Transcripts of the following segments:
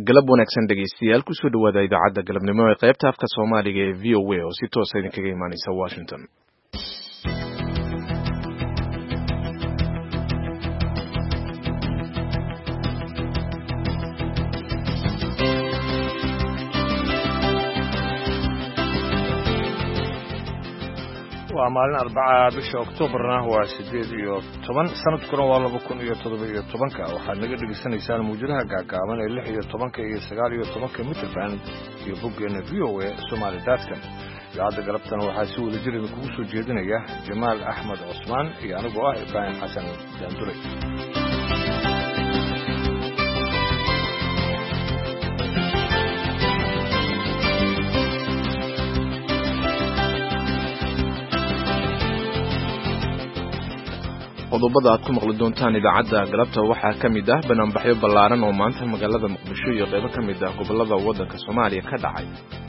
galab wanaagsan dhegaystayaal kusoo dhawaada idaacadda galabnimo ee qaybta afka Soomaaliga ee VOA oo si toos ah idinkaga imaanaysa Washington. waa maalin Arbacada bisha Oktoobarna waa 8 sanadkuna waa 2017 waxaad naga dhageysanaysaan muujadaha gaagaaban ee 16 iyo 19 mitir iyo boggeena VOA Somali.com. idaacadda galabtana waxaa si wada jir idinkugu soo jeedinaya Jamaal Axmed Cusmaan iyo anigoo ah Ibrahim Xasan Daandure. qodobada aad ku maqli doontaan idaacadda galabta waxaa ka mid ah banaanbaxyo ballaaran oo maanta magaalada Muqdisho iyo qaybo ka mid ah gobollada waddanka Soomaaliya ka dhacay.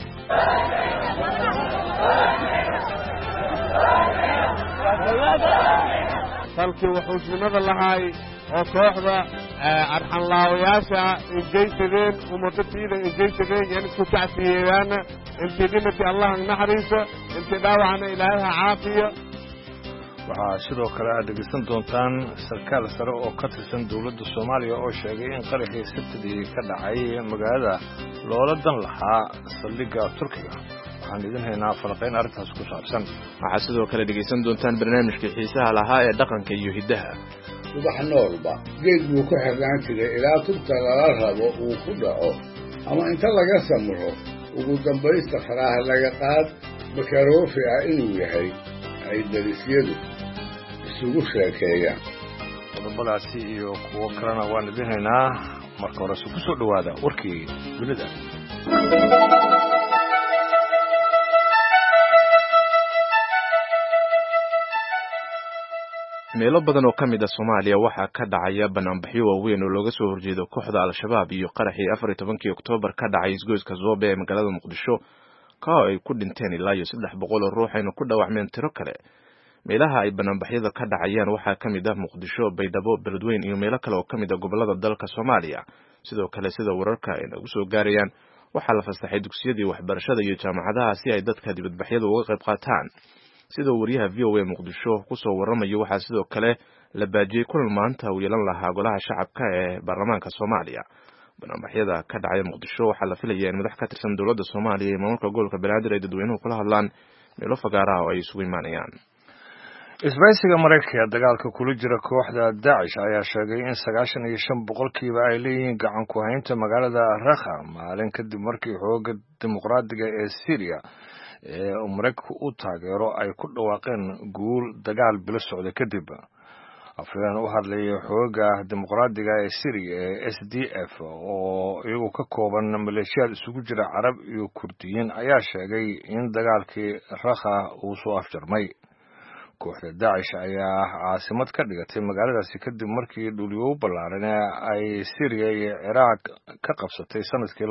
halkii wuxuu sunnada lahay oo kooxda arxanlaawayaasha injaysadeen umadatiida injaysadeen yani isku tacsiyeeyaan intii dhimatay allah naxariiso intii dhaawacna ilaahay ha caafiyo. waxaa sidoo kale aad dhegeysan doontaan sarkaal sare oo ka tirsan dowladda Soomaaliya oo sheegay in qaraxii Sabtidii ka dhacay magaalada loola dan lahaa saldhigga Turkiga. waxaan idin haynaa falaqayn arrintaas ku saabsan. waxaa sidoo kale dhegeysan doontaan barnaamijka xiisaha lahaa ee dhaqanka iyo hiddaha. subax noolba geed buu ku xirnaan jiray ilaa tubta lala rabo uu ku dhaco ama inta laga samro ugu dambaysta faraha laga qaad makaroofi ah inuu yahay ay darisyadu isugu sheekeeyaan. qodobadaasi iyo kuwo kalena waan idin haynaa. marka horese ku soo dhowaada warkii dunida. meelo badan oo ka mid ah Soomaaliya waxaa ka dhacaya banaanbaxyo waaweyn oo looga soo horjeedo kooxda Al-Shabaab iyo qaraxii 14 Oktoobar ka dhacay isgoyska Zoobe ee magaalada Muqdisho ka ay ku dhinteen ilaa 300 oo ruux ayna ku dhaawacmeen tiro kale. meelaha ay banaanbaxyada ka dhacayaan waxaa ka mid ah Muqdisho, Baydhabo, Beledweyne iyo meelo kale oo ka mid ah gobollada dalka Soomaaliya. sidoo kale sida wararka ay nagu soo gaarayaan waxaa la fasaxay dugsiyadii waxbarashada iyo jaamacadaha si ay dadka dibadbaxyada uga qayb qaataan. sida wariyaha VOA Muqdisho ku soo waramayo waxaa sidoo kale la baajiyay kulan maanta uu yeelan lahaa golaha shacabka ee baarlamaanka Soomaaliya. banaanbaxyada ka dhacay Muqdisho waxaa la filayaa in madax ka tirsan dowladda Soomaaliya iyo maamulka gobolka Banaadir ay dadweynuhu kula hadlaan meelo fagaaraha oo ay isugu imaanayaan. isbaysiga Mareykanka dagaalka kula jira kooxda Daesh ayaa sheegay in 95% ay leeyihiin gacan ku haynta magaalada Raqqa maalin kadib markii xoogga dimuqraadiga ee Syria ee Mareykanku u taageero ay ku dhawaaqeen guul dagaal bilo socda kadib. afhayeen u hadlay xoogga dimuqraadiga ee Syria ee SDF oo iyagu ka kooban maleeshiyaad isugu jira Carab iyo Kurdiyiin ayaa sheegay in dagaalkii Raqqa uu soo afjarmay. kooxda Daesh ayaa caasimad ka dhigatay magaaladaasi kadib markii dhulyo ballaaran ay Syria iyo Iraq ka qabsatay sanadkii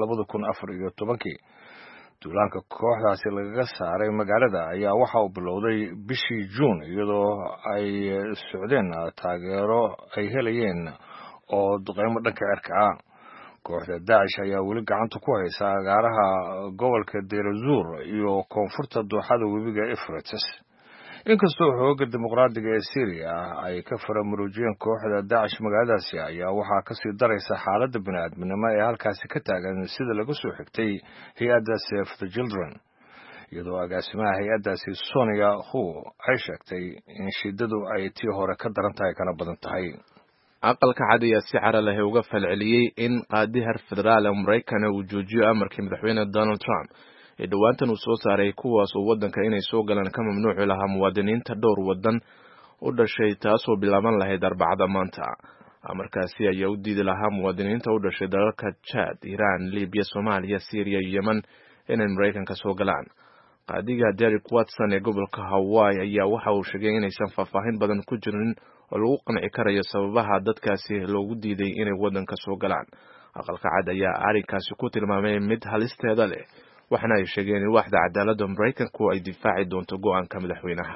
2014. duulaanka kooxdaasi lagaga saaray magaalada ayaa waxa uu bilowday bishii Juun iyadoo ay socdeen taageero ay helayeen oo duqeymo dhanka cirka ah. kooxda Daesh ayaa weli gacanta ku haysa agaaraha gobolka Deir ez-Zor iyo koonfurta dooxada webiga Euphrates. inkastoo xoogga dimuqraadiga ee Syria ay ka faramuruujiyeen kooxda Daesh magaaladaasi ayaa waxaa ka sii daraysa xaaladda bini'aadminimo ee halkaasi ka taagan sida laga soo xigtay hay-adda Save the Children. iyadoo agaasimaha hay-addaasi Sonia Hu ay sheegtay in shidadu ay tii hore ka daran tahay kana badan tahay. aqalka cad ayaa si cara leh uga falceliyey in qaadihar federaal ee Mareykanka uu joojiyo amarkii madaxweyne Donald Trump ee dhawaantan uu soo saaray kuwaas oo waddanka inay soo galaan ka mamnuuci lahaa muwaadiniinta dhowr waddan u dhashay taasoo bilaaban lahayd Arbacada maanta. amarkaasi ayaa u diidi lahaa muwaadiniinta u dhashay dalalka Chad, Iran, Libya, Soomaaliya, Syria iyo Yemen inay Mareykanka soo galaan. qaadiga Derek Watson ee gobolka Hawaii ayaa waxa uu sheegay inaysan faahfaahin badan ku jirin oo lagu qanci karayo sababaha dadkaasi loogu diiday inay waddanka soo galaan. aqalka cad ayaa arrinkaasi ku tilmaamay mid halisteeda leh waxaana ay sheegeen in waaxda cadaaladda Mareykanku ay difaaci doonto go'aanka madaxweynaha.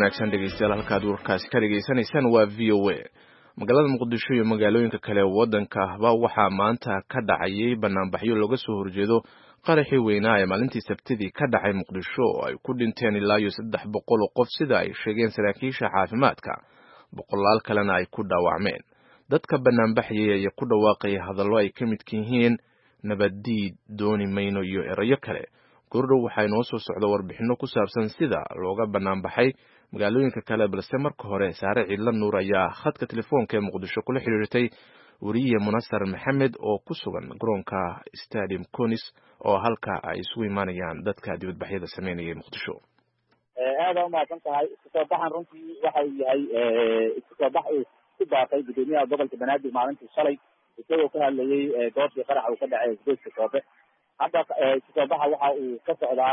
wanaagsan dhegeystayaal halkaad warkaasi ka dhegeysanaysaan waa VOA. Magaalada Muqdisho iyo magaalooyinka kale waddanka ahba waxaa maanta ka dhacayay banaanbaxyo looga soo horjeedo qaraxii weynaa ee maalintii Sabtidii ka dhacay Muqdisho oo ay ku dhinteen ilaa iyo 300 oo qof sida ay sheegeen saraakiisha caafimaadka, boqolaal kalena ay ku dhaawacmeen. Dadka banaanbaxayay ayaa ku dhawaaqay hadallo ay ka mid yihiin nabaddiid, dooni mayno iyo erayo kale. Goordhow waxaa inoo soo socda warbixino ku saabsan sida looga banaanbaxay magaalooyinka kale, balse marka hore Saare Ciidla Nuur ayaa khadka telefoonka ee Muqdisho kula xiriirtay wariye Munasar Maxamed oo ku sugan garoonka Stadium Konis oo halka ay isugu imaanayaan dadka dibadbaxyada sameynaya Muqdisho. aad u mahadsan tahay. Soo baxan runtii waxa uu yahay soo bax ku baaqay gudoomiyaha gobolka Banaadir maalintii shalay isagoo ka hadlayay goobtii qaraxa uu ka dhacay isgoyska Soobe. hadda soo baxa waxa uu ka socdaa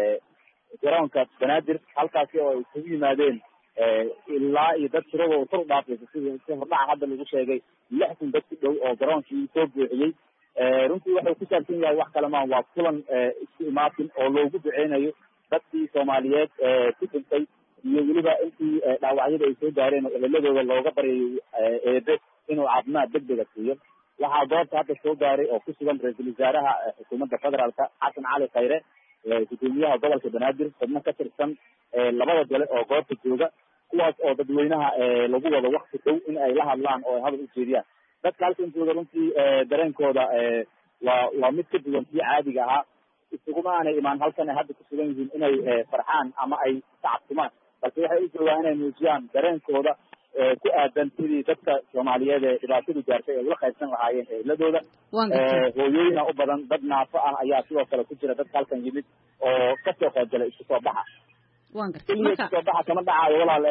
garoonka Banaadir halkaasi oo ay isugu yimaadeen ilaa iyo dad tirada oo kor dhaafay si hordhaca hadda lagu sheegay 6,000 dad ku dhow oo garoonkii soo buuxiyey. runtii wuxuu ku saabsan yahay wax kale ma waa kulan isku imaatin oo loogu duceynayo dadkii Soomaaliyeed ku dhintay iyo weliba intii dhaawacyada ay soo gaareen oo eheladooda looga baryayo eebe inuu caafimaad degdeg ah siiyo. waxaa goobta hadda soo gaaray oo ku sugan ra'iisul wasaaraha xukuumadda federaalka Xasan Cali Khayre, gudoomiyaha gobolka Banaadir, xubno ka tirsan labada gole oo goobta jooga, kuwaas oo dadweynaha lagu wado waqti dhow in ay la hadlaan oo hadal u jeediyaan. dadka halkan jooga runtii dareenkooda waa mid ka duwan kii caadiga ahaa. isuguma aanay imaan halkan ay hadda ku sugan yihiin inay farxaan ama ay tacabtumaan, balse waxay u joogaan inay muujiyaan dareenkooda ku aadan sidii dadka Soomaaliyeed ee dhibaatadu gaartay ay ula qaybsan lahaayeen eheladooda. hooyooyin u badan dad naafo ah ayaa sidoo kale ku jira dadka halkan yimid oo ka soo qaybgalay isu soo baxa. soo baxa kama dhacayo walaal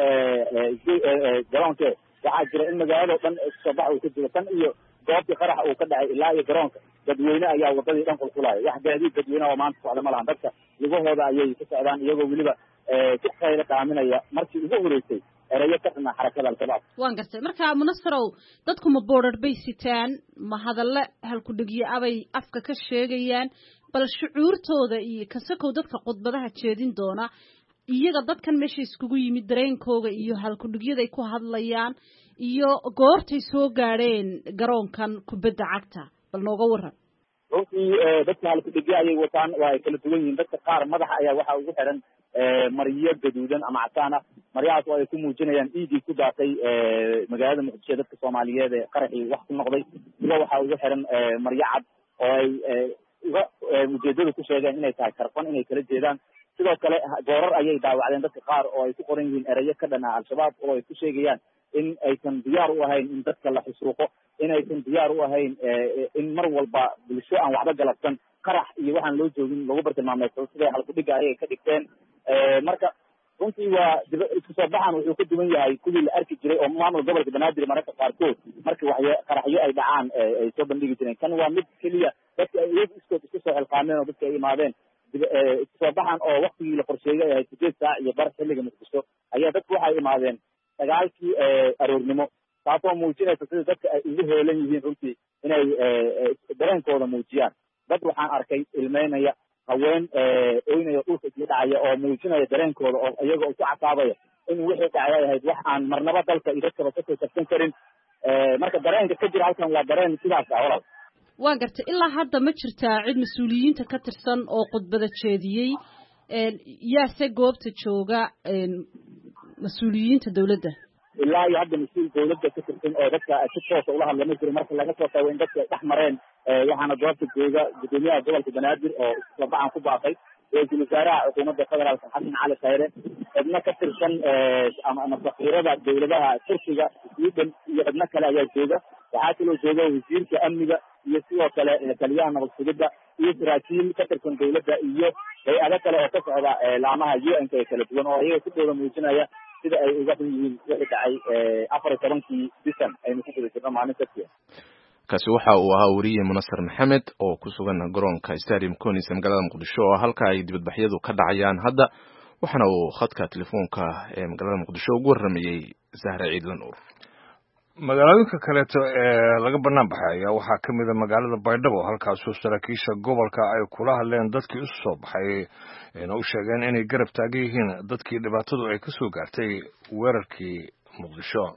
garoonke waxaa jira in magaalada dhan isu soo baxa uu ka jiro tan iyo goobtii qaraxa uu ka dhacay ilaa iyo garoonka dadweyne ayaa wadadii dhan qulqulaya. wax gaadiid dadweyne oo maanta socda ma lahan, dadka lugahooda ayay ku socdaan iyagoo weliba ku khayr qaaminaya markii ugu horeysay erayo ka dhana xarakada al-shabaab. waan gartay. marka Munasarow, dadku ma border bay sitaan, ma hadalle halku dhigyo abay afka ka sheegayaan, bal shucuurtooda iyo kasakow dadka khudbadaha jeedin doona iyaga dadkan meesha iskugu yimid dareenkooga iyo halku dhigyada ay ku hadlayaan iyo goortay soo gaareen garoonkan kubadda cagta, bal nooga waran. runtii dadka halku dhigyo ayay wataan waa ay kala duwan yihiin. dadka qaar madaxa ayaa waxa ugu xiran maryo gaduudan ama casaan ah, maryahaas oo ay ku muujinayaan dhiiggii ku daatay magaalada Muqdisho dadka Soomaaliyeed ee qaraxii wax ku noqday. sida waxaa ugu xiran maryo cad oo ay uga ujeedada ku sheegeen inay tahay karfan inay kala jeedaan. sidoo kale goorar ayay daawacdeen dadka qaar oo ay ku qoran yihiin erayo ka dhana al-shabaab oo ay ku sheegayaan in aysan diyaar u ahayn in dadka la xusuuqo, in aysan diyaar u ahayn in mar walba bulsho aan waxba galabsan qarax iyo waxaan loo joogin lagu bartilmaameedsado. siday halku dhiga ayay ka dhigteen. marka runtii waa isku soo baxan wuxuu ka duwan yahay kuwii la arki jiray oo maamul gobolka Banaadir mararka qaarkood markii qaraxyo ay dhacaan ay soo bandhigi jireen. kan waa mid keliya dadka iyagu isku soo xilqaameen oo dadka ay imaadeen. isku soo baxan oo waqtigii la qorsheeyay ay 8 saac iyo bar xilliga Muqdisho ayaa dadku waxay imaadeen 9kii aroornimo, taasoo muujinaysa sida dadka ay ugu heelan yihiin runtii inay dareenkooda muujiyaan. dad waxaan arkay ilmeynaya, haween oynaya dhulka isla dhacaya oo muujinaya dareenkooda oo iyagoo ku casaabaya in wixii dhacay ahayd wax aan marnaba dalka iyo dadkaba ka soo tagsan karin. marka dareenka ka jira halkan waa dareen sidaas ah walaal. waan gartay. ilaa hadda ma jirtaa cid mas-uuliyiinta ka tirsan oo khudbada jeediyey? yaase goobta jooga mas-uuliyiinta dawladda? ilaa iyo hadda mas-uul dawladda ka tirsan oo dadka si toosa ula hadla ma jiro. marka laga soo tago in dadka ay dhex mareen waxaana goobta jooga gudoomiyaha gobolka Banaadir oo isla baxan ku baaqay, ra'iisul wasaaraha xukuumadda federaalka Xasan Cali Khayre, xubno ka tirsan ama safiirada dawladaha Turkiga, Sweden iyo xubno kale ayaa jooga. waxaa kaloo jooga wasiirka amniga iyo sidoo kale taliyaha nabad sugidda iyo saraakiil ka tirsan dawladda iyo hay'ado kale oo ka socda laamaha UN-ka ee kala duwan oo iyaga sidooda muujinaya sida ay uga xun yihiin wixii dhacay 14 bisan aynu ku guda jirno maalin Sabtida. kaasi waxa uu ahaa wariye Munasar Maxamed oo ku sugan garoonka Stadium Konis ee magaalada Muqdisho oo halka ay dibadbaxyadu ka dhacayaan hadda. waxaana uu khadka telefoonka ee magaalada Muqdisho ugu waramayay Zahra Ciidla Nuur. magaalooyinka kaleeto ee laga bannaan baxay ayaa waxaa ka mid a magaalada baydhabo halkaasoo saraakiisha gobolka ay kula hadleen dadkii isu soo baxay ayna u sheegeen inay garab taagan yihiin dadkii dhibaatadu ay ka soo gaartay weerarkii muqdisho.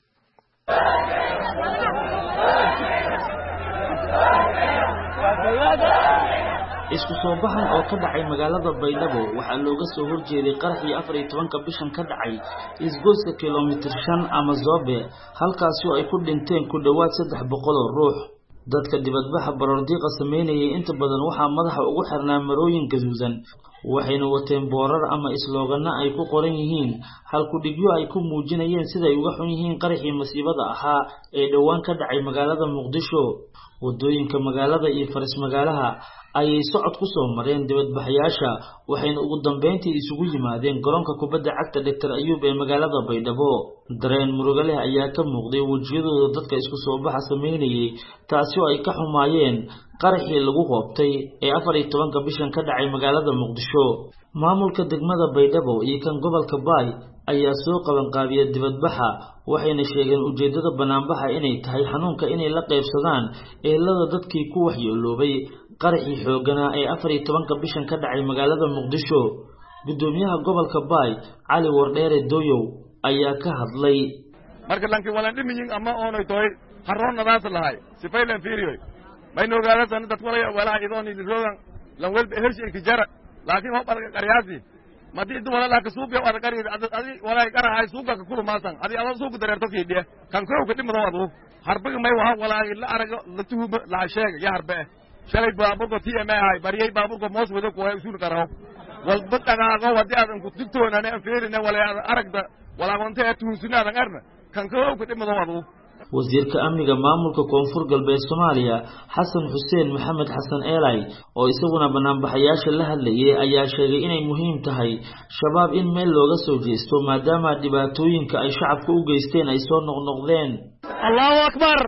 isku soo baxan oo ka dhacay magaalada Baydhabo waxaa looga soo horjeeday qaraxii 14 bishan ka dhacay isgoyska kiiloomitir 5 ama Zobe halkaas oo ay ku dhinteen ku dhawaad 300 ruux. dadka dibadbaxa baroordiiqa sameynayay inta badan waxaa madaxa ugu xirnaa marooyin gaduudan waxayna wateen boorar ama islooganna ay ku qoran yihiin halku dhigyo ay ku muujinayeen sida ay uga xun yihiin qaraxii masiibada ahaa ee dhawaan ka dhacay magaalada Muqdisho. wadooyinka magaalada iyo faris magaalaha ayay socod ku soo mareen dibadbaxayaasha waxayna ugu dambeyntii isugu yimaadeen garoonka kubadda cagta Dr. Ayub ee magaalada Baydhabo. dareen murugo leh ayaa ka muuqday wajiyadooda dadka isku soo baxa sameynayay taasi oo ay ka xumaayeen qaraxii lagu qoobtay ee 14 bishan ka dhacay magaalada Muqdisho. maamulka degmada Baydhabo iyo kan gobolka Baay ayaa soo qaban qaabiyay dibadbaxa waxayna sheegeen ujeedada banaanbaxa inay tahay xanuunka inay la qaybsadaan eelada dadkii ku waxyeeloobay qaraxii xoogana ee 14 bishan ka dhacay magaalada Muqdisho. gudoomiyaha gobolka Baay Cali Wardheere Dooyow ayaa ka hadlay marka lanki wala dhimiyin ama oonay toy harroonadaas lahay sifaylan fiiriyoy bayno gaadsan dad wala idoon idoodan lan walba hershi ki jara laakiin ho barka qaryaasi madii du wala ka suubiyo wada qari adi wala qarahay suuqa ka kulmaasan adi aba suuqa dareerto fiidhiya kan koow ka dhimado wadu harbiga may waxa wala ila arago la tuuba la sheeg ya harbe shalay baaburka TMI bariyay baaburka moos wada ku ay usul qaraw wal badanaaqo wadi adan ku digtoonana fiirina wala aragda wala wanta tuusinada qarna kan koow ka dhimado wadu. wasiirka amniga maamulka koonfur galbeed Soomaaliya Xasan Xuseen Maxamed Xasan Eelay oo isaguna banaanbaxayaasha la hadlayay ayaa sheegay inay muhiim tahay shabaab in meel looga soo jeesto maadaama dhibaatooyinka ay shacabka u geysteen ay soo noqnoqdeen. Allahu akbar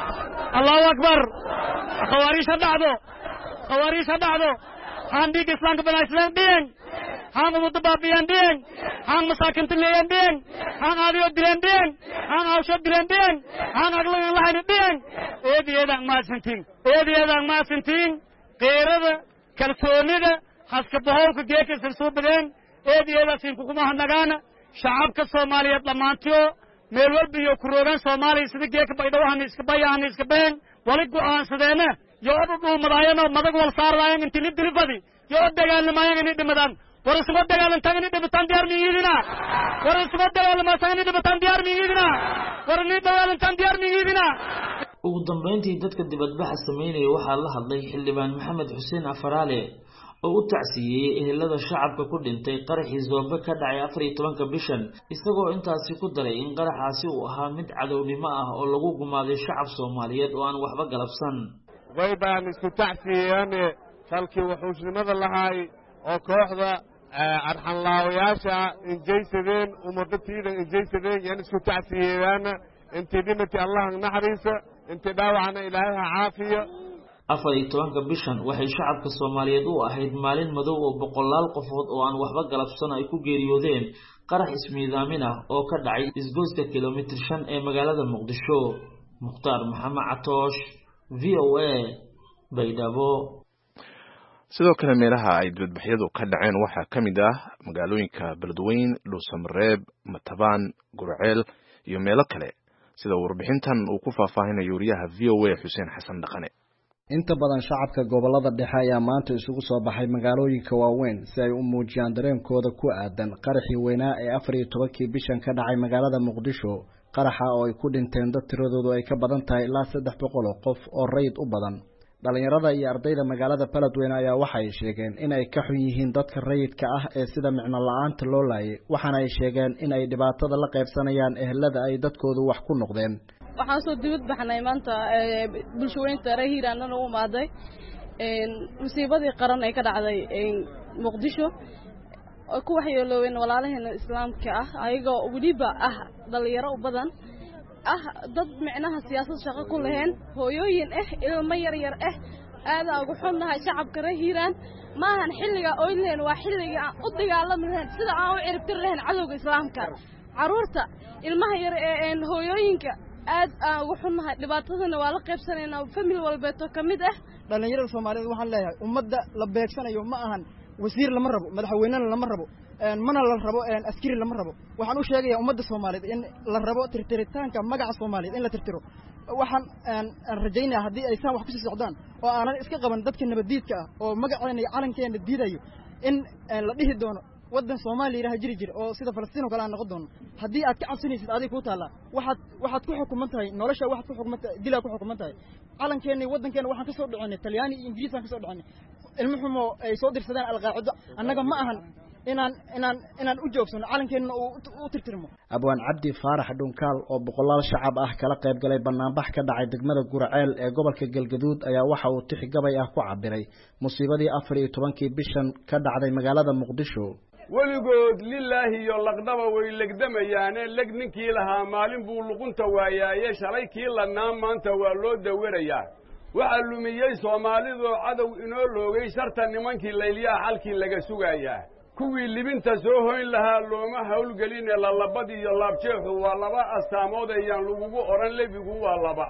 khawaarisha dhacdo handig islaamka banaaslan deen han mudabbiyan deen han masaakin tileen deen han aadiyo dileen deen han awsho dileen deen han aglan lahayn deen eedeedan ma santiin qeerada kalsoonida haska boholka geeka soo badeen eedeedasin kuma hanagaana shacabka Soomaaliyeed dhamaantiyo meel walba iyo kuroogan Soomaaliya sida geeka Baydhabo iska bayaan iska been wali go'aansadeena yoo madaayana madag wal saarayeen intii dilfadi yoo dagaalamaayeen inay dhimadaan warasoo dagaalantaan inay dhibataan diyaar miyidina ugu dambeyntii dadka dibadbaxa sameynaya waxaa la hadlay xildhibaan Maxamed Xuseen Afaraale oo u tacsiyay ehelada shacabka ku dhintay qaraxii Zobe ka dhacay 14 bishan isagoo intaasi ku daray in qaraxaasi uu ahaa mid cadownimo ah oo lagu gumaaday shacab Soomaaliyeed oo aan waxba galabsan. way baan isku tacsiyeen halkii wuxuusnimada lahaay oo kooxda arxan laawayaasha injaysadeen ummadatiida injaysadeen yan isku tacsiyeen intii dhimati Allah naxariisa intii dhaawacna Ilaahay caafiyo. 14 bishan waxay shacabka Soomaaliyeed u ahayd maalin madow oo boqolaal qofood oo aan waxba galabsan ay ku geeriyoodeen qarax ismiidaamin ah oo ka dhacay isgoyska kiiloomitir 5 ee magaalada Muqdisho. Mukhtaar Maxamed Catoosh VOA Baydhabo. sidoo kale meelaha ay dibadbaxyadu ka dhaceen waxaa ka mid ah magaalooyinka Beledweyne, Dhuusamareeb, Matabaan, Gurceel iyo meelo kale sida warbixintan uu ku faahfaahinayo wariyaha VOA Xuseen Xasan Dhaqane. inta badan shacabka gobolada dhexe ayaa maanta isugu soo baxay magaalooyinka waaweyn si ay u muujiyaan dareenkooda ku aadan qaraxii weynaa ee 14 bishan ka dhacay magaalada Muqdisho. qaraxa oo ay ku dhinteen dad tiradoodu ay ka badan tahay ilaa 300 qof oo rayid u badan. dhalinyarada iyo ardayda magaalada Beledweyne ayaa waxay sheegeen in ay ka xun yihiin dadka rayidka ah ee sida micno la'aanta loo laayay waxaana ay sheegeen in ay dhibaatada la qaybsanayaan ehelada ay dadkoodu wax ku noqdeen. waxaan soo dibad baxnay maanta bulshooyinka Hiiraan oo maaday musiibadii qaran ay ka dhacday Muqdisho oo ku waxyeeloobeen walaalaheena islaamka ah ayagoo waliba ah dhalinyaro u badan dad micnaha siyaasad shaqo ku leheen hooyooyin ilmo yar aad ugu xunnahay shacabka Hiiraan maahan xilliga oo leen waa xilliga aan u dagaalamayn sida aan u ciribtir lahayn cadowga islaamka caruurta ilmaha yar ee hooyooyinka aad aan ugu xunnahay dhibaatadana waa la qaybsanaynaa famil walbeeto ka mid ah dhalinyarada Soomaaliyeed waxaan leeyahay ummadda la beegsanayo ma ahan wasiir lama rabo madaxweynena lama rabo mana la rabo askari lama rabo waxaan u sheegayaa ummadda Soomaaliyeed in la rabo tirtiritaanka magaca Soomaaliyeed in la tirtiro waxaan rajaynayaa haddii ay san wax ku sii socdaan oo aanan iska qaban dadka nabadiidka ah oo magaceena iyo calankeena diidayo in la dhihi doono waddan Soomaaliya ilaahay jiri oo sida Falastiin oo kale aan noqon doono haddii aad ka cabsanaysid adiga ku taala waxaad ku xukuman tahay nolosha waxaad ku xukuman tahay dilaa ku xukuman tahay calankeena iyo waddankeena waxaan ka soo dhacinay Talyaani iyo Ingiriis aan ka soo dhacinay ilmo xumo ay soo dirsadeen alqaacida annaga ma ahan inaan u joogsano calankeena u tirtirmo abwaan cabdi faarax dhunkaal oo boqolaal shacab ah kala qayb galay banaanbax ka dhacay degmada Gurceel ee gobolka Galgaduud ayaa waxa uu tix gabay ah ku cabiray musiibadii 14 bishan ka dhacday magaalada Muqdisho weligood lilaahi iyo laqdaba way legdamayaane leg ninkii lahaa maalin buu luqunta waayaaye shalay kii lanaa maanta waa loo dawarayaa waxaa lumiyey Soomaalidu cadow inoo loogay sharta nimankii layliyaa halkii laga sugayaa kuwii libinta soo hoyn lahaa looma hawlgelin la labad iyo laabjeexu waa laba astaamood ayaan lagu oran lebigu waa laba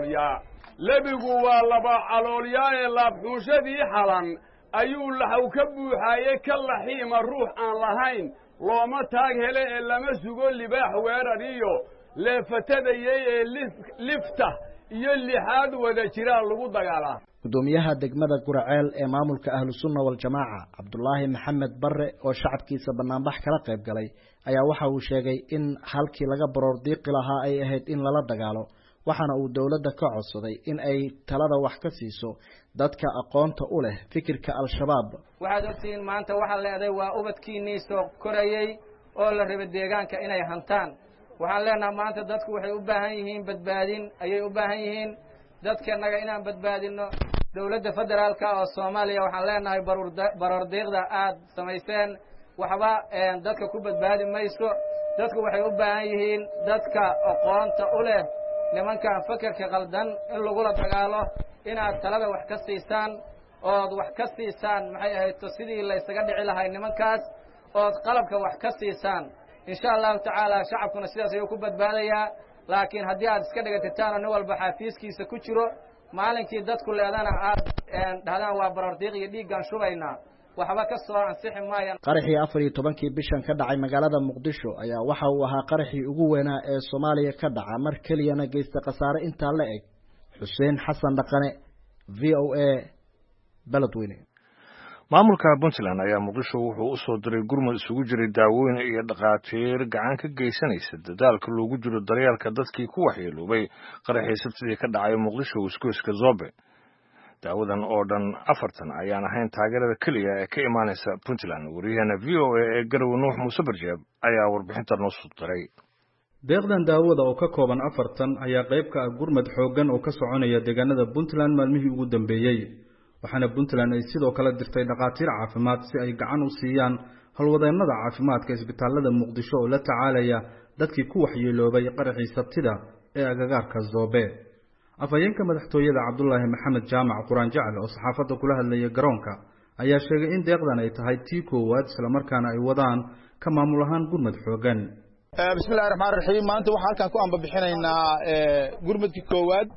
caloolyaa ee laabxuushadii xalan ayuu laxaw ka buuxaayey ka laxiima ruux aan lahayn looma taag hele ee lama sugo libaax weerar iyo leefatadayey ee lifta iyo lixaad wada jiraa lagu dagaalaa gudoomiyaha degmada Gurceel ee maamulka Ahlusunna wal Jamaaca Cabdullaahi Maxamed Barre oo shacabkiisa banaanbax kala qayb galay ayaa waxa uu sheegay in halkii laga baroor diiqi lahaa ay ahayd in lala dagaalo waxaana uu dawladda ka codsaday in ay talada wax ka siiso dadka aqoonta u leh fikirka al-shabaab waxaad ogtiin maanta waxa leedahay waa ubadkiinii soo korayay oo la rabay deegaanka inay hantaan waxaan leenahay maanta dadku waxay u baahan yihiin badbaadin ayay u baahan yihiin dadkanaga inaan badbaadino dawladda federaalka oo Soomaaliya waxaan leenahay baroor deeqda aad samayseen waxba dadka ku badbaadi mayso dadku waxay u baahan yihiin dadka aqoonta u leh nimanka fikirka qaldan in lagu la dagaalo inaad talada wax ka siisaan oo wax ka siisaan maxay ahayd sidii la isaga dhici lahay nimankaas oo qalabka wax ka siisaan insha Allah taala shacabkuna sidaas ay ku badbaadayaa laakiin haddii aad iska dhigatitaan nin walba xafiiskiisa ku jiro maalinkii dadku leedana aad dhahdaan waa baroor diiq iyo dhiigan shubaynaa waxba ka soo ansixi maayaan qaraxii 14 bishan ka dhacay magaalada Muqdisho ayaa waxa uu ahaa qaraxii ugu weynaa ee Soomaaliya ka dhaca mar kaliyana geysta qasaare inta la eg Xuseen Xasan Dhaqane VOA Beledweyne maamulka Puntland ayaa Muqdisho wuxuu u soo diray gurmad isugu jiray daawooyin iyo dhaqaatiir gacan ka geysanaysa dadaalka loogu jiro daryeelka dadkii ku waxyeeloobay qaraxii sabtidii ka dhacay Muqdisho isgoyska Zobe daawadan oo dhan 4 ayaan ahayn taageerada kaliya ee ka imaanaysa Puntland wariyahana VOA ee Garowe Nuux Muuse Barjeeb ayaa warbixinta noo soo diray deeqdan daawada oo ka kooban 4 ayaa qayb ka ah gurmad xoogan oo ka soconaya deegaanada Puntland maalmihii ugu dambeeyay waxaana Puntland ay sidoo kale dirtay dhaqaatiir caafimaad si ay gacan u siiyaan halwadeennada caafimaadka isbitaalada Muqdisho oo la tacaalaya dadkii ku waxyeeloobay qaraxii sabtida ee agagaarka Zobe afayeenka madaxtooyada Cabdullaahi Maxamed Jaamac Quraan Jacel oo saxaafadda kula hadlayay garoonka ayaa sheegay in deeqdan ay tahay tii koowaad isla markaana ay wadaan ka maamul ahaan gurmad xoogan bismillaahir rahmaanir rahiim maanta waxaan halkan ku ambabixinaynaa gurmadkii koowaad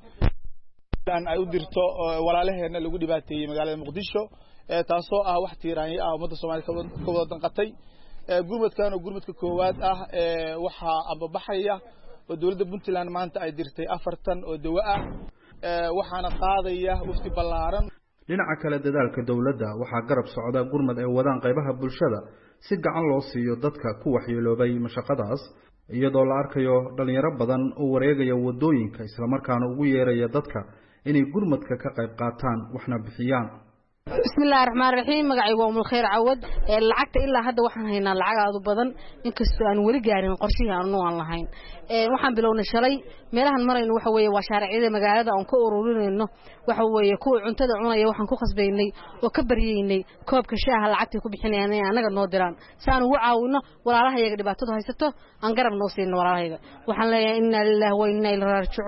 ay u dirto walaalaheena lagu dhibaateeyay magaalada Muqdisho taasoo ah wax tiiraanyo ah ummadda Soomaaliyeed ka wada danqatay gurmadkan oo gurmadka koowaad ah waxa ambabaxaya oo dawladda Puntland maanta ay dirtay 4 oo dawo ah waxaana qaadaya wafti ballaaran dhinaca kale dadaalka dawladda waxaa garab socda gurmad ay wadaan qaybaha bulshada si gacan loo siiyo dadka ku waxyeeloobay mashaqadaas iyadoo la arkayo dhalinyaro badan oo wareegaya wadooyinka isla markaana ugu yeeraya dadka inay gurmadka ka qayb qaataan waxna bixiyaan bismillaahir rahmaanir rahiim magacaygu waa Mulkhayr Cawad lacagta ilaa hadda waxaan haynaa lacag aad u badan inkastoo aan wali gaarin qorshihii aan lahayn waxaan bilownay shalay meelahan marayno waxa weeye waa shaariicada magaalada aan ku ururinayno waxa weeye kuwa cuntada cunaya waxaan ku khasbaynay oo ka baryeynay koobka shaaha lacagta ku bixinayaan in anaga noo diraan saan ugu caawino walaalahayaga dhibaatada haysato aan garab noo siino walaalahayaga waxaan leeyahay inna lillahi wa inna ilayhi raaji'uun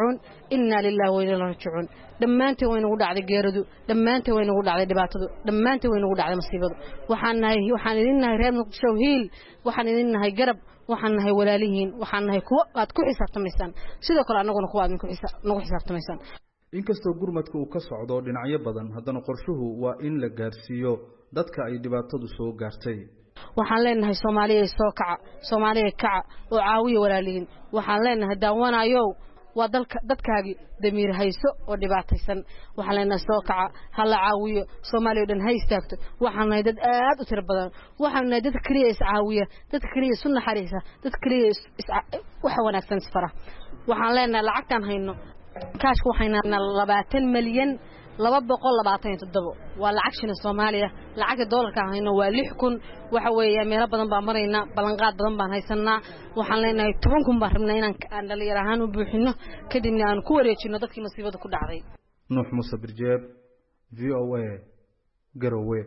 inna lillahi wa inna ilayhi raaji'uun dhammaanteen way nagu dhacday geeradu dhammaanteen way nagu dhacday dhibaatadu dhammaanteen way nagu dhacday masiibadu waxaan idin nahay reer Muqdisho hiil waxaan idin nahay garab waxaan nahay walaalihiin waxaan nahay kuwa aad ku xisaabtamaysaan sidoo kale anaguna kuwa aad nagu xisaabtamaysaan inkastoo gurmadka uu ka socdo dhinacyo badan haddana qorshuhu waa in la gaarsiiyo dadka ay dhibaatadu soo gaartay waxaan leenahay Soomaaliya kaca oo caawiyo walaalihiin waxaan leenahay daawanayo waa dadkaagi damiir hayso oo dhibaataysan waxaan leenahay soo kaca hala caawiyo Soomaaliya dhan hay istaagto waxaan nahay dad aad u tir badan waxaan nahay dad kaliya is caawiya dad kaliya sunna xariisa dad kaliya wax wanaagsan isfara waxaan leenahay lacagtan hayno kaashku waxayna 20 milyan 227 waa lacag shilin Soomaaliya lacag doolarka hayno waa 6000 waxa weeye meelo badan baan marayna balanqaad badan baan haysanaa waxaan leenahay 10000 baan rabnaa inaan dhalinyar ahaan u buuxino kadibna aan ku wareejino dadkii masiibada ku dhacday Nuux Muuse Birjeeb VOA Garowe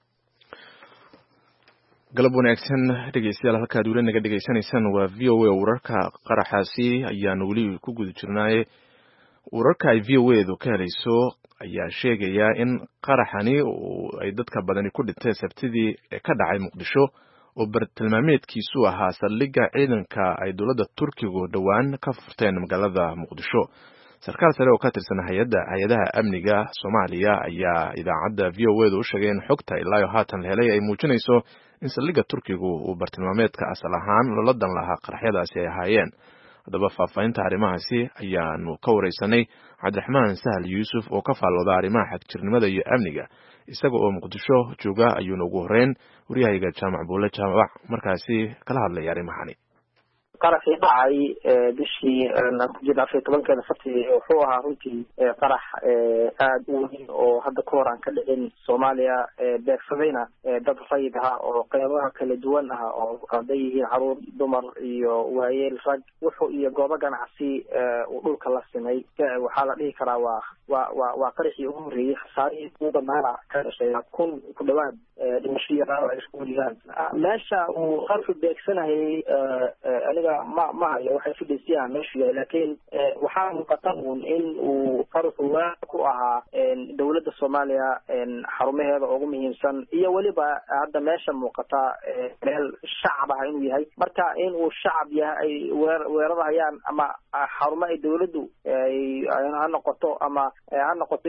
galab wanaagsan dhegeystayaal halka duulana naga dhegeysanaysan waa VOA wararka qaraxaasi ayaan wali ku guda jirnaa wararka ay VOA-du ka helayso ayaa sheegaya in qaraxani ay dadka badani ku dhinteen sabtidii ka dhacay Muqdisho oo bartilmaameedkiisu ahaa saldhigga ciidanka ay dowladda Turkigu dhawaan ka furteen magaalada Muqdisho sarkaal sare oo ka tirsan hay'adaha amniga Soomaaliya ayaa idaacadda VOA-du u sheegay in xogta ilaa haatan la helay ay muujinayso in saldhigga Turkigu uu bartilmaameedka asal ahaan la dan lahaa qaraxyadaasi ay ahaayeen hadaba faafahinta arrimahaasi ayaanu ka wareysanay Cabdiraxmaan Sahal Yuusuf oo ka faalooda arrimaha xadjirnimada iyo amniga isaga oo Muqdisho jooga ayuu ugu horeyn wariyayga Jaamac Buule Jaamac markaasi kala hadlay arrimahani qaraxii dhacay bishii jilaa 17 February wuxuu ahaa runtii qarax aad u weyn oo hadda ka hor aan ka dhicin Soomaaliya beegsadayna dad rayid ah oo qaybaha kala duwan ah oo arday yihiin caruur dumar iyo waayeel rag wuxuu iyo goobo ganacsi oo dhulka la simay waxaa la dhihi karaa waa qaraxii ugu horeeyay khasaarihii ugu badnaa ka dhashay kun ku dhawaad dhimashiyo ay isku dhigaan meesha uu qarxu beegsanayay aniga ma hayo waxay fidisiyaan meesha laakiin waxaa muuqata in uu qarxu ku ahaa dawladda Soomaaliya xarumaheeda ugu muhiimsan iyo waliba hadda meesha muuqata meel shacab ah inuu yahay marka in uu shacab yahay weerarayaan ama xarumo ay dawladdu ha noqoto ama ha noqoto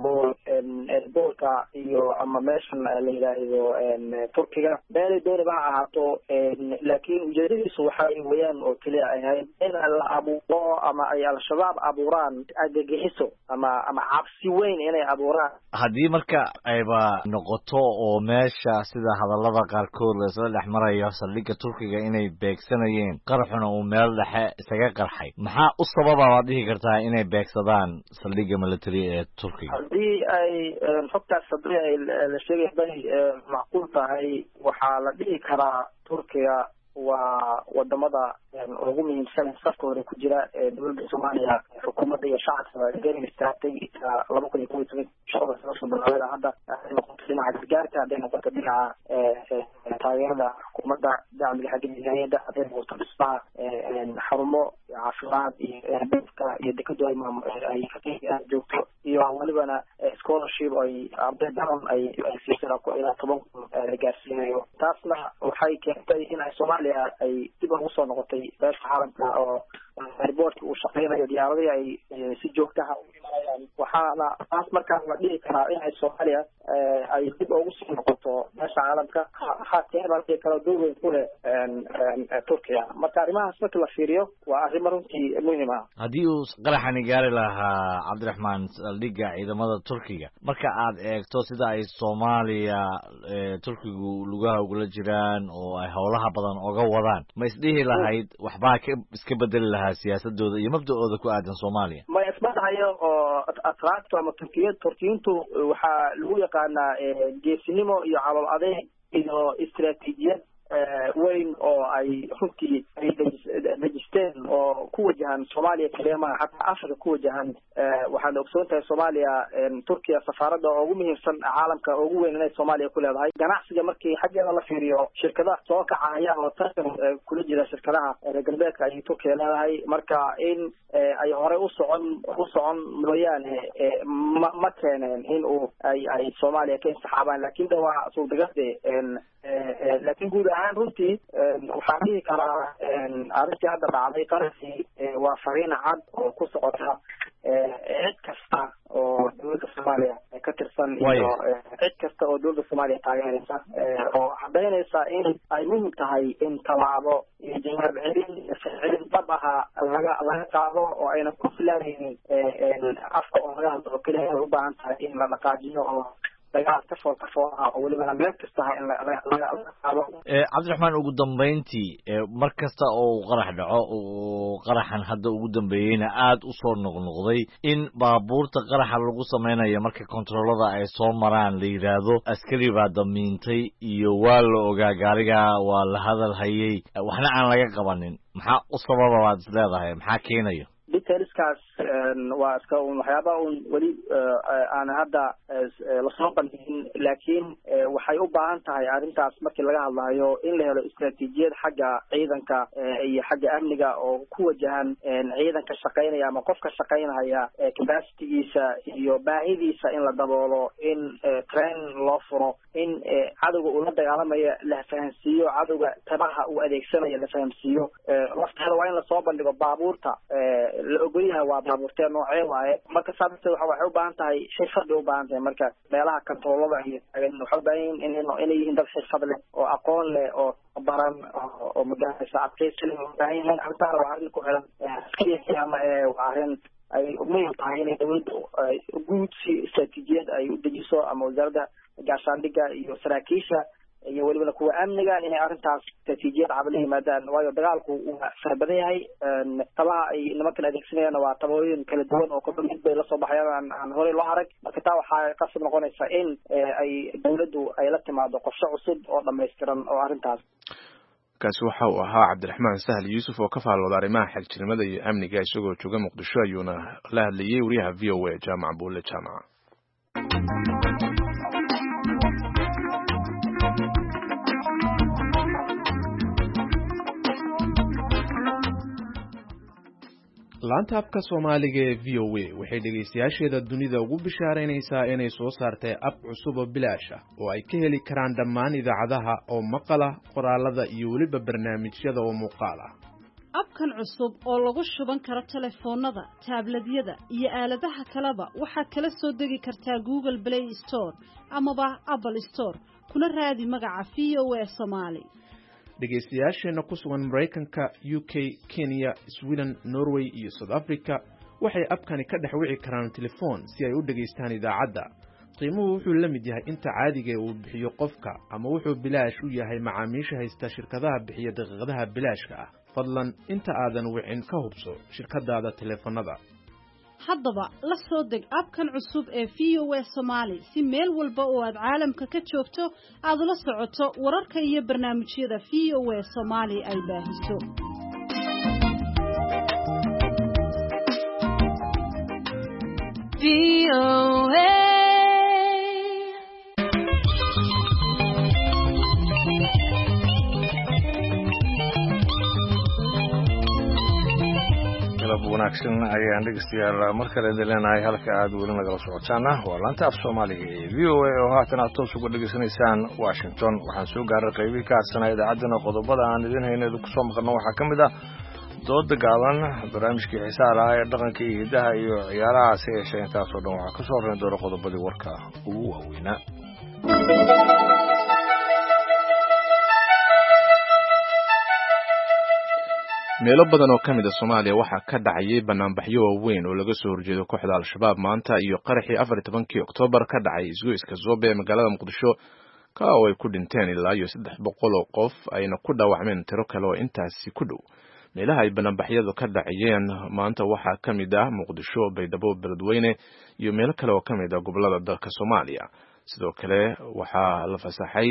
boolka iyo ama meeshan la yiraahdo Turkiga meel doonaba ha ahaato laakiin ujeedadiisu waxay weeyaan oo kaliya ay ahayd in la abuuro ama ay al-shabaab abuuraan argagixiso ama cabsi weyn inay abuuraan haddii marka ayba noqoto oo meesha sida hadallada qaarkood la isla dhex marayo saldhigga Turkiga inay beegsanayeen qaraxuna uu meel dhexe isaga qarxay maxaa u sababa dhihi kartaa inay beegsadaan saldhigga military ee Turkiga haddii ay xogtaas ay la sheegay macquul tahay waxaa la dhihi karaa Turkiga waa wadamada ugu muhiimsan safka hore ku jira dowladda Soomaaliya xukuumadda iyo shacabka garab istaagtay 2012 shaqada soo bilaabay hadda noqoto dhinaca gargaarka hadday noqoto dhinaca taageerada xukuumadda dacmiga xaggeeda hadday noqoto dhismaha xarumo caafimaad iyo dadka iyo dekadu ay ka joogto iyo walibana scholarship ay arday badan ay siisana ku ilaa 10 la gaarsiinayo taasna waxay keentay in Soomaaliya ay dib ugu soo noqotay beesha caalamka oo airportka uu shaqeynayo diyaaradii ay si joogto ah u imanayaan waxaana taas markaa la dhihi karaa in Soomaaliya ay dib ugu soo noqoto beesha caalamka xataa kala duwan ku leh Turkiga marka arrimahaas marka la fiiriyo waa arrin runtii muhiim ah haddii uu qaraxani gaari lahaa Cabdiraxmaan saldhigga ciidamada Turkiga marka aad eegto sida ay Soomaaliya Turkigu lugaha uga jiraan oo ay howlaha badan uga wadaan ma isdhihi lahayd waxba iska bedeli lahaa siyaasadooda iyo mabda'ooda ku aadan Soomaaliya ma isbedelayo oo atraacto ama Turkiyiintu waxaa lagu yaqaanaa geesinimo iyo calool adeeg iyo istiraatiijiyad weyn oo ay runtii dejisteen oo ku wajahan Soomaaliya kaliya ma xataa Afrika ku wajahan waxaan ogsoon tahay Soomaaliya Turkiya safaaradda ugu muhiimsan caalamka ugu weyn ee Soomaaliya ku leedahay ganacsiga markii xaggeeda la fiiriyo shirkadaha soo kacaya oo tartan kula jira shirkadaha galbeedka ay Turkiya leedahay marka in ay hore u socon mooyaane ma keeneen in ay Soomaaliya ka saxaabaan laakiin waa suurtagal laakiin guud ahaan runtii waxaan dhihi karaa arrintii hadda dhacday qarasi waa fariin cad oo ku socota cid kasta oo dowladda Soomaaliya ka tirsan iyo cid kasta oo dowladda Soomaaliya taageeraysa oo cadaynaysa in ay muhiim tahay in tallaabo iyo jawaab celin dhab ah laga qaado oo ayna ku filaanaynin afka oo laga hadlo kaliya u baahan tahay in la dhaqaajiyo oo dagaal ka soo oo waliba meel kasta in laga qaado Cabdiraxmaan ugu dambeyntii mar kasta oo qarax dhaco oo qaraxan hadda ugu dambeeyayna aad u soo noqnoqday in baabuurta qaraxa lagu sameynayo marka kontroolada ay soo maraan la yiraahdo askari baa damiintay iyo waa la ogaa gaariga waa la hadal hayay waxna aan laga qabanin maxaa u sababa waad isleedahay maxaa keenayo detailskaas waa iska waxyaaba wali aan hadda la soo bandhigin laakiin waxay u baahan tahay arrintaas markii laga hadlayo in la helo istiraatiijiyad xagga ciidanka iyo xagga amniga oo ku wajahan ciidanka shaqeynaya ama qofka shaqeynaya capacity-giisa iyo baahidiisa in la daboolo in train loo furo in cadowga uu la dagaalamayo la fahamsiiyo cadowga tabaha uu adeegsanayo la fahamsiiyo lafteeda waa in la soo bandhigo baabuurta la ogolyahay waa baabuurtee noocee waaye marka sababta waxay u baahan tahay xirfad u baahan tahay marka meelaha kontroolada iyo waxay u baahan yihiin inay yihiin dad xirfad leh oo aqoon leh oo baran oo magaciisa adkaysi leh oo baahan yihiin arrintaana waa arrin ku xiran askariga ama waa arrin ay muhiim tahay inay dowladda guud si istiraatiijiyad ay u dejiso ama wasaaradda gaashaandhigga iyo saraakiisha iyo waliba kuwa amniga inay arrintaas istiraatiijiyad cad la yimaadaan waayo dagaalku waa farabadan yahay tabaha ay nimankan adeegsanayaan waa tabooyin kala duwan oo kolba mid bay la soo baxayaan aan horey loo arag marka taa waxaa qasab noqonaysa in ay dowladdu ay la timaado qorshe cusub oo dhammaystiran oo arrintaas kaasi waxa uu ahaa Cabdiraxmaan Sahal Yuusuf oo ka faalooda arrimaha xagjirnimada iyo amniga isagoo jooga Muqdisho ayuuna la hadlayay wariyaha VOA Jaamac Buule Jaamac laanta afka Soomaaliga ee VOA waxay dhageystayaasheeda dunida ugu bishaareynaysaa inay soo saartay app cusub oo bilaash ah oo ay ka heli karaan dhammaan idaacadaha oo maqala qoraalada iyo waliba barnaamijyada oo muuqaal ah abkan cusub oo lagu shuban karo telefoonada tabletyada iyo aaladaha kaleba waxaad kala soo degi kartaa Google Play Store amaba Apple Store kuna raadi magaca VOA Somali dhegeystayaasheena ku sugan Mareykanka, UK, Kenya, Sweden, Norway iyo South Africa waxay abkani ka dhex wici karaan telefoon si ay u dhageystaan idaacadda. qiimuhu wuxuu la mid yahay inta caadiga uu bixiyo qofka ama wuxuu bilaash u yahay macaamiisha haysta shirkadaha bixiya daqiiqadaha bilaashka ah. fadlan inta aadan wicin ka hubso shirkadaada telefoonada. haddaba la soo deg abkan cusub ee VOA Somali si meel walba oo aad caalamka ka joogto aad la socoto wararka iyo barnaamijyada VOA Somali ay baahiso VOA wanaagsan ayaan dhegeystayaal mar kale leenahay halka aad weli nagala socotaana waa laanta af Soomaaliga ee VOA oo haatan aad toos uga dhageysanaysaan Washington waxaan soo gaaray qaybihii ka harsanaa idaacadana qodobada aan idin haynay ku soo maqalno waxaa ka mid ah dood gaaban barnaamijkii xiisaha lahaa ee dhaqanka iyo hidaha iyo ciyaaraha si yeeshee intaas oo dhan waxaa ka soo horreyn doona qodobadii warka ugu waaweynaa meelo badan oo ka mid ah Soomaaliya waxaa ka dhacay banaanbaxyo waaweyn oo laga soo horjeedo kooxda Al-Shabaab maanta iyo qaraxii 14 Oktoobar ka dhacay isgoyska Zobe ee magaalada Muqdisho ka oo ay ku dhinteen ilaa 300 oo qof ayna ku dhaawacmeen tiro kale oo intaasi ku dhow. meelaha ay banaanbaxyadu ka dhacayeen maanta waxaa ka mid ah Muqdisho, Baydhabo, Beledweyne iyo meelo kale oo ka mid ah gobolada dalka Soomaaliya. sidoo kale waxaa la fasaxay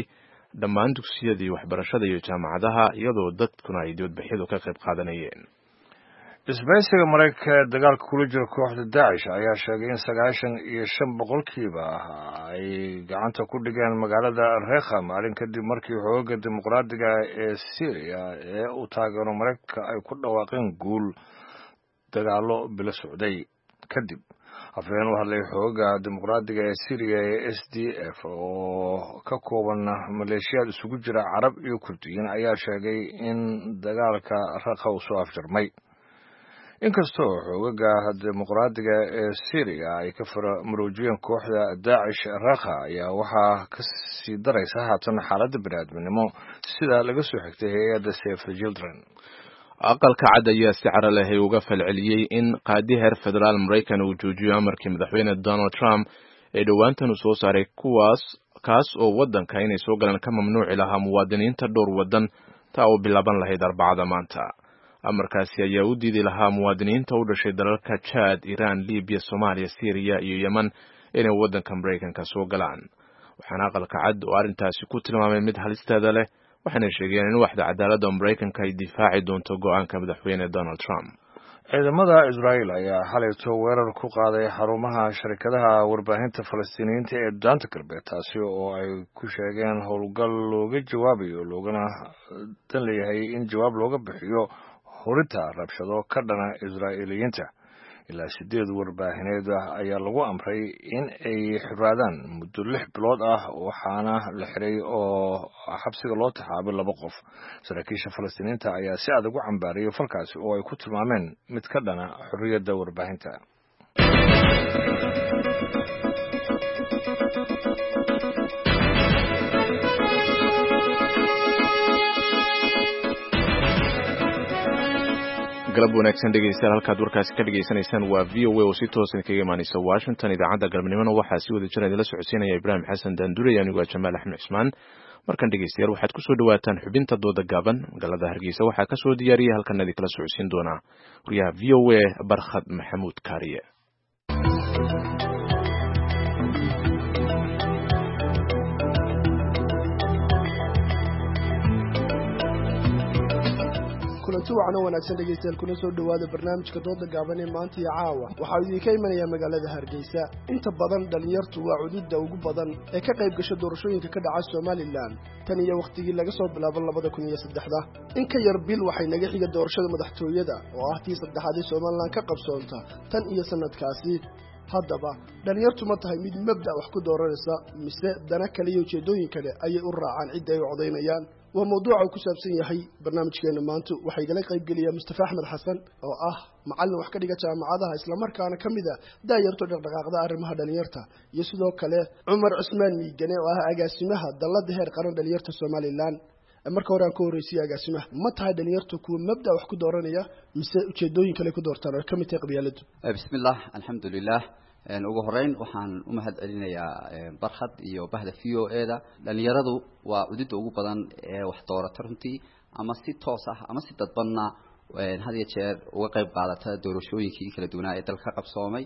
dhammaan dugsiyada iyo waxbarashada iyo jaamacadaha iyadoo dadkuna ay dibadbaxyadu ka qayb qaadanayeen. isbahaysiga maraykanka ee dagaalka kula jira kooxda daacish ayaa sheegay in 95% ay gacanta ku dhigeen magaalada Rekha maalin kadib markii xoogga dimuqraadiga ee Syria ee uu taageero Maraykanka ay ku dhawaaqeen guul dagaalo bila socday kadib. afhayeen u hadlay xoogga dimuqraadiga ee Syria ee SDF oo ka kooban maleeshiyad isugu jira Carab iyo Kurdiyiin ayaa sheegay in dagaalka Rekha uu soo afjarmay. inkastoo xoogga dimuqraadiga ee Syria ay ka faramuujiyeen kooxda Daesh Rekha ayaa waxaa ka sii daraysa haatan xaaladda bini'aadminimo sida laga soo xigtay hay'adda Save the Children. aqalka cad ayaa si cara leh uga falceliyey in qaadi heer federaal Maraykan uu joojiyo amarkii madaxweyne Donald Trump ee dhowaantan uu soo saaray kaas oo waddanka inay soo galaan ka mamnuuci lahaa muwaadiniinta dhowr waddan taa oo bilaaban lahayd Arbacada maanta. amarkaasi ayaa u diidi lahaa muwaadiniinta u dhashay dalalka Chad, Iran, Libya, Soomaaliya, Syria iyo Yemen inay waddanka Maraykanka soo galaan. waxaana aqalka cad oo arrintaasi ku tilmaamay mid halisteeda leh waxaana sheegeen in waxda cadaaladda Maraykanka ay difaaci doonto go'aanka madaxweyne Donald Trump. ciidamada Israa'iil ayaa xalayto weerar ku qaaday xarumaha shirkadaha warbaahinta Falastiiniyiinta ee Daanta Galbeed taasi oo ay ku sheegeen howlgal looga jawaabayo loogana dan leeyahay in jawaab looga bixiyo horinta rabshado ka dhana Israa'iiliyiinta. ilaa 8 warbaahineed ayaa lagu amray in ay xiraadaan muddo 6 bilood ah waxaana la xiray oo xabsiga loo taxaabay 2 qof. saraakiisha Falastiiniyiinta ayaa si adag u cambaariyay falkaasi oo ay ku tilmaameen mid ka dhana xorriyadda warbaahinta. galab wanaagsan dhegeystayaal halkaad warkaasi ka dhageysanaysaan waa VOA oo si toos ah kaga imaanaysa Washington. idaacadda galabnimona waxaa si wada jira idinla socodsiinaya Ibraahim Xasan Daandure iyo anigu Jamaal Axmed Cismaan. markan dhegeystayaal waxaad ku soo dhawaataan xubinta dooda gaaban. magaalada Hargeysa waxaa ka soo diyaariyay halkan idin kala socodsiin doona wariyaha VOA Barkhad Maxamuud Kaariye. kulanti waxaana wanaagsan dhegeystayaal kuna soo dhawaada barnaamijka dooda gaaban ee maanta iyo caawa waxaa idinka imanaya magaalada Hargeysa. inta badan dhalinyartu waa cududda ugu badan ee ka qayb gasha doorashooyinka ka dhaca Somaliland tan iyo waqtigii laga soo bilaabo 2003. in ka yar bil waxay naga xiga doorashada madaxtooyada oo ah tii saddexaad ee Somaliland ka qabsoonta tan iyo sanadkaasi. haddaba dhalinyartu ma tahay mid mabda wax ku dooranaysa mise dana kale iyo ujeedooyin kale ayay u raacaan cid ay u codaynayaan? waa mawduuca uu ku saabsan yahay barnaamijkeena maanta. waxay igala qayb gelaya Mustafa Axmed Xasan oo ah macallin wax ka dhiga jaamacadaha isla markaana kamid ah daayarto dhaqdhaqaaqda arrimaha dhalinyarta, iyo sidoo kale Cumar Cusmaan Miigane oo ah agaasimaha dalladda heer qaran dhalinyarta Somaliland. marka hore aan ku horeysay agaasimaha, ma tahay dhalinyartu kuwa mabda wax ku dooranaya mise ujeedooyin kale ku doortaan oo kamid tahay qabyaaladu? bismillah alxamdulilah. ugu horeyn waxaan u mahad celinayaa Barkhad iyo bahda VOA-da. dhalinyaradu waa cududda ugu badan ee wax doorata runtii, ama si toos ah ama si dadbanna had iyo jeer uga qayb qaadata doorashooyinkii kala duwanaa ee dalka qabsoomay.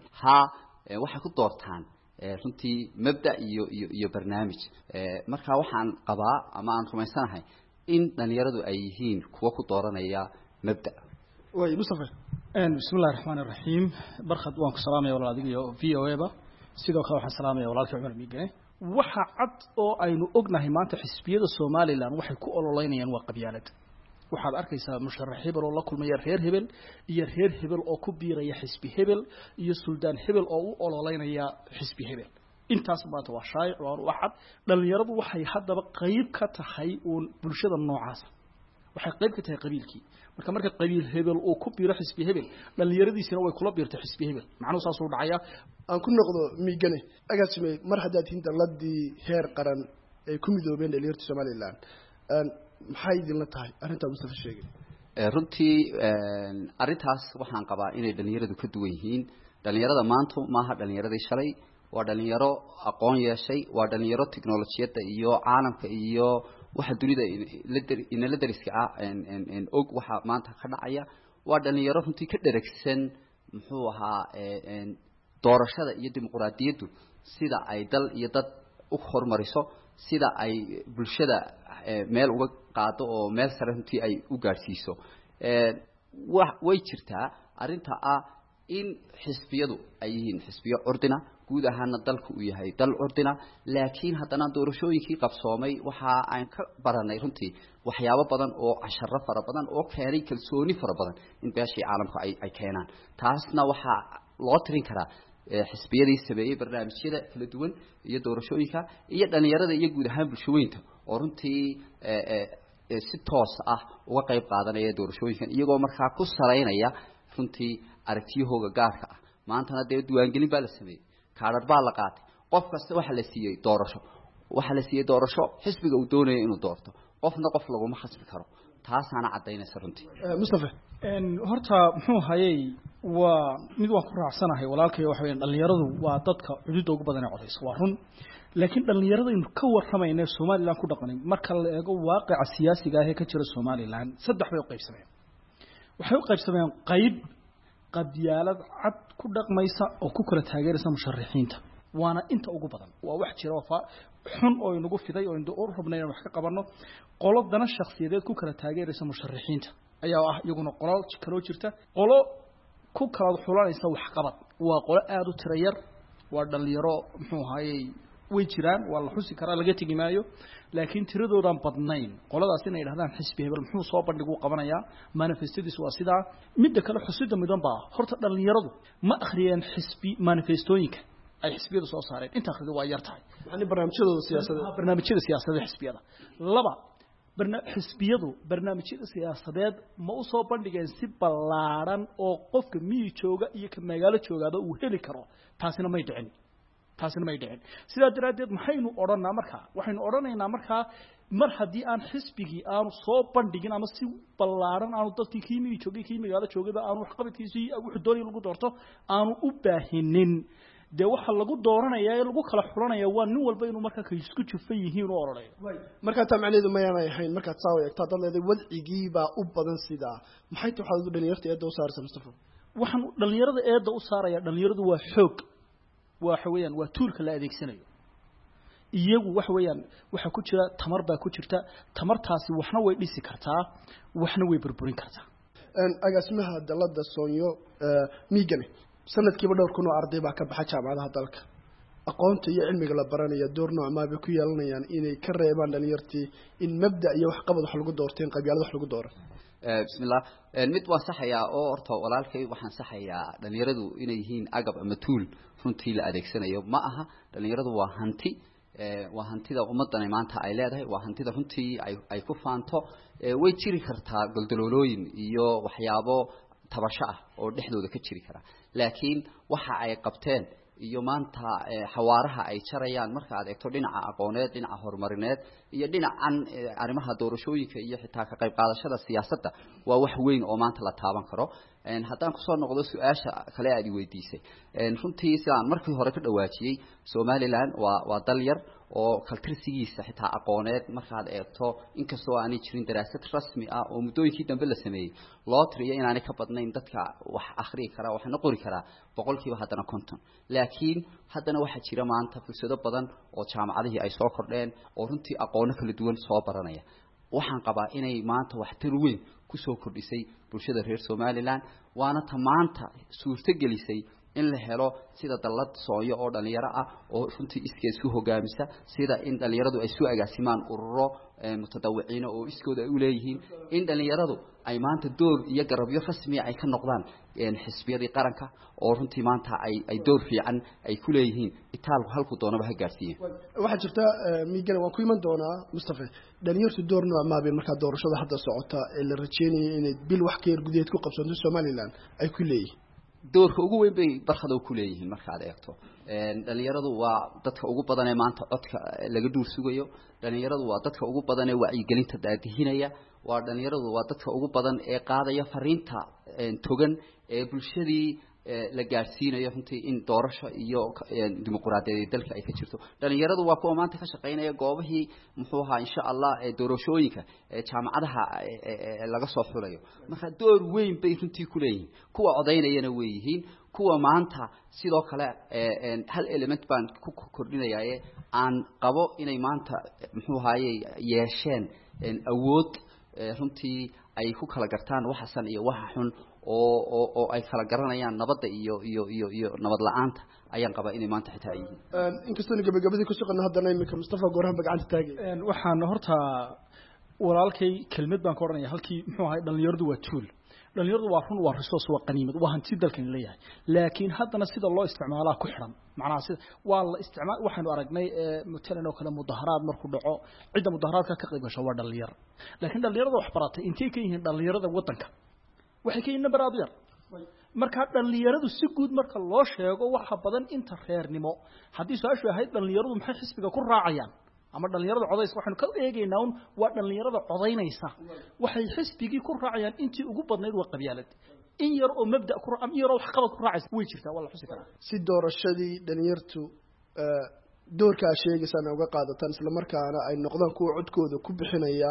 waxay ku doortaan runtii mabda iyo barnaamij. marka waxaan qabaa ama aan rumaysanahay in dhalinyaradu ay yihiin kuwa ku dooranaya mabda. way Mustafa. bismillaahir rahmaanir rahiim. Barkhad waan ku salaamay walaal adiga iyo VOA-ba. sidoo kale waxaan salaamay walaalkii Cumar Miigane. waxa cad oo aynu ognahay maanta xisbiyada Somaliland waxay ku ololeynayaan waa qabyaalad. waxaad arkaysaa musharax hebel oo la kulmaya reer hebel iyo reer hebel oo ku biiraya xisbi hebel iyo suldaan hebel oo u ololeynaya xisbi hebel. intaas maanta waa shaayic oo waxad dhalinyaradu waxay haddaba qayb ka tahay bulshada noocaas. waxay qayb ka tahay qabiilkii. marka qabiil hebel oo ku biiro xisbi hebel dhalinyaradiisina way kula biirtay xisbi hebel. macnuhu saas uu dhacaya. aan ku noqdo Miigane, agaasime mar haddaad hinta ladii heer qaran ee ku midoobeen dhalinyarta Somaliland, maxay idinla tahay arrinta Mustafa sheegay? runtii arrintaas waxaan qabaa inay dhalinyaradu ka duwan yihiin. dhalinyarada maanta maaha dhalinyaradii shalay, waa dhalinyaro aqoon yeeshay, waa dhalinyaro tiknoolajiyadda iyo caalamka iyo waxa dunida inala dariska ah og waxa maanta ka dhacaya. waa dhalinyaro runtii ka dheregsan muxuu ahaa doorashada iyo dimuqraadiyaddu sida ay dal iyo dad u hormariso sida ay bulshada meel uga qaado oo meel sare runtii ay u gaarsiiso way jirtaa arrinta in xisbiyadu ay yihiin xisbiyo ordina guud ahaana dalku uu yahay dal ordina laakiin haddana doorashooyinkii qabsoomay waxa aan ka baranay runtii waxyaabo badan oo casharo fara badan oo keenay kalsooni fara badan in beeshii caalamku ay keenaan taasna waxa loo tirin karaa xisbiyadii sameeyay barnaamijyada kala duwan iyo doorashooyinka iyo dhalinyarada iyo guud ahaan bulshooyinka oo runtii si toos uga qayb qaadanaya doorashooyinkan iyagoo markaa ku saleynaya runtii aragtiyahooga gaarka maantana dee diiwaangelin baa la sameeyey kaadhar baa la qaatay qof kasta waxa la siiyey doorasho xisbiga uu doonayo inuu doorto qofna qof laguma khasbi karo taasaana cadaynaysa runtii Mustafa horta muxuu hayay waa mid waan ku raacsanahay walaalkay waxa weeyaan dhalinyaradu waa dadka cudud ugu badan ee codaysa waa run laakiin dhalinyarada in ka warramayna Soomaaliland ku dhaqanay marka la eego waaqica siyaasiga ah ee ka jira Soomaaliland saddex bay u qaybsameen waxay u qaybsameen qayb qabyaalad cad ku dhaqmaysa oo ku kala taageeraysa musharaxiinta waana inta ugu badan waa wax jira oo xun oo inagu fiday oo inta u rubnayna wax ka qabano qoladana shakhsiyadeed ku kala taageeraysa musharaxiinta ayaa iyaguna qolo kala jirta qolo ku kala xulanaysa wax qabad waa qolo aad u tiro yar waa dhalinyaro muxuu hayay way jiraan waa la xusi karaa laga tagi maayo laakiin tiradoodan badnayn qoladaas inay yiraahdaan xisbi hebel muxuu soo bandhigu qabanaya manifestadiis waa sida mid kale xusida midan baa horta dhalinyaradu ma akhriyeen xisbi manifestooyinka ay xisbiyadu soo saareen inta akhrido waa yar tahay yani barnaamijyada siyaasadeed xisbiyada laba xisbiyadu barnaamijyada siyaasadeed ma u soo bandhigeen si ballaaran oo qofka miyi jooga iyo ka magaalo joogaaba uu heli karo taasina may dhicin sidaa daraadeed maxaynu odhanaa markaa waxaynu odhanaynaa markaa mar haddii aan xisbigii aanu soo bandhigin ama si ballaaran aanu dadkii kii miyi joogay kii magaalo joogayba aanu waxqabadkiisii wuxuu doonaya lagu doorto aanu u baahinin dee waxa lagu dooranaya ee lagu kala xulanaya waa nin walba inuu markaa ka isku jufan yihiin oo oranayo marka taa macnaheedu ma yaanay ahayn markaad saa eegtaa dad leeday wadcigii baa u badan sidaa maxay tahay waxaad dhalinyarta eedda u saaraysaa Mustafa waxaan dhalinyarada eedda u saaraya dhalinyaradu waa xoog waxa weeyaan waa toolka la adeegsanayo iyagu waxa weeyaan waxa ku jira tamar baa ku jirta tamartaasi waxna way dhisi kartaa waxna way burburin kartaa agaasimaha dalada Soonyo miigane sanadkiiba dhowr kun oo arday baa ka baxa jaamacadaha dalka aqoonta iyo cilmiga la baranaya door nooc ma bay ku yeelanayaan inay ka reebaan dhalinyartii in mabda iyo wax qabad wax lagu doorteen qabyaalad wax lagu dooro bismillah mid waa saxaya oo horta walaalkay waxaan saxayaa dhalinyaradu inay yihiin agab ama tool runtii la adeegsanayo ma aha dhalinyaradu waa hantida ummadan maanta ay leedahay waa hantida runtii ay ku faanto way jiri kartaa goldololooyin iyo waxyaabo tabasho oo dhexdooda ka jiri kara laakiin waxa ay qabteen iyo maanta xawaaraha ay jarayaan marka aad eegto dhinaca aqooneed dhinaca horumarineed iyo dhinacan arrimaha doorashooyinka iyo xitaa ka qayb qaadashada siyaasadda waa wax weyn oo maanta la taaban karo haddaan kusoo noqdo su-aasha kale aad i weydiisay runtii sidaan markii hore ka dhawaajiyey Somaliland waa dal yar oo kaltirsigiisa xitaa aqooneed markaad eegto inkastoo aanay jirin daraasad rasmi ah oo muddooyinkii dambe la sameeyey loo tiriyo inaanay ka badnayn dadka wax akhriyi kara waxna qori kara boqolkiiba haddana 50 laakiin haddana waxaa jira maanta fursado badan oo jaamacadihii ay soo kordheen oo runtii aqoono kala duwan soo baranaya waxaan qabaa inay maanta wax tir weyn ku soo kordhisay bulshada reer Somaliland waana maanta suurto gelisay in la helo sida dalad Soonyo oo dhalinyaro ah oo runtii iskeed isku hogaamisa sida in dhalinyaradu ay soo agaasimaan ururo mutadawiciin oo iskooda u leeyihiin in dhalinyaradu ay maanta door iyo garabyo rasmi ah ay ka noqdaan xisbiyadii qaranka oo runtii maanta ay door fiican ay ku leeyihiin itaalku halku doonaba ha gaarsiiyeen waxa jirta miigana waan ku iman doonaa Mustafa dhalinyartu door nooc ma bay marka doorashada hadda socota ee la rajeenayo inay bil wax ka yar gudaheed ku qabsanto Somaliland ay ku leeyihiin doorka ugu weyn bay barxad ku leeyihiin marka aad eegto dhalinyaradu waa dadka ugu badan ee maanta codka laga dhuur sugayo dhalinyaradu waa dadka ugu badan ee wacyigelinta daadihinaya waa dhalinyaradu waa dadka ugu badan ee qaadaya fariinta togan ee bulshadii la gaarsiinayo runtii in doorasho iyo dimuqraadiyadda dalka ay ka jirto dhalinyaradu waa kuwa maanta ka shaqeynaya goobihii muxuu ahaa insha Allah doorashooyinka jaamacadaha laga soo xulayo marka door weyn bay runtii ku leeyihiin kuwa codeynayana way yihiin kuwa maanta sidoo kale hal element baan ku kordhinayaa aan qabo inay maanta muxuu ahaayey yeesheen awood runtii ay ku kala gartaan waxa san iyo waxa xun oo ay kala garanayaan nabadda iyo nabad la'aanta ayaan qabaa inay maanta xitaa yihiin inkastoo gabagabadii ku shaqana haddana iminka Mustafa Goorahan bagacanta taagay waxaan horta walaalkay kelmad baan ka oranaya halkii muxuu ahay dhalinyaradu waa tool dhalinyaradu waa run waa resource waa qaniimad waa hanti dalkan leeyahay laakiin haddana sida loo isticmaalaa ku xiran macnaha sida waa la isticmaal waxaanu aragnay mutalan oo kale mudaharaad markuu dhaco cidda mudaharaadka ka qayb gasho waa dhalinyaro laakiin dhalinyarada wax baratay intee ka yihiin dhalinyarada wadanka waxay ka yihiin number aad yar marka dhalinyaradu si guud marka loo sheego waxa badan inta reernimo haddii su'aashu ahayd dhalinyaradu maxay xisbiga ku raacayaan ama dhalinyarada codays waxaanu ka eegaynaa waa dhalinyarada codaynaysa waxay xisbigii ku raacayaan intii ugu badnayd waa qabyaalad in yar oo mabda ku raacay yar oo wax qabad ku raacaysa way jirtaa wala xusi karaa si doorashadii dhalinyartu doorka sheegaysana uga qaadataan isla markaana ay noqdaan kuwa codkooda ku bixinaya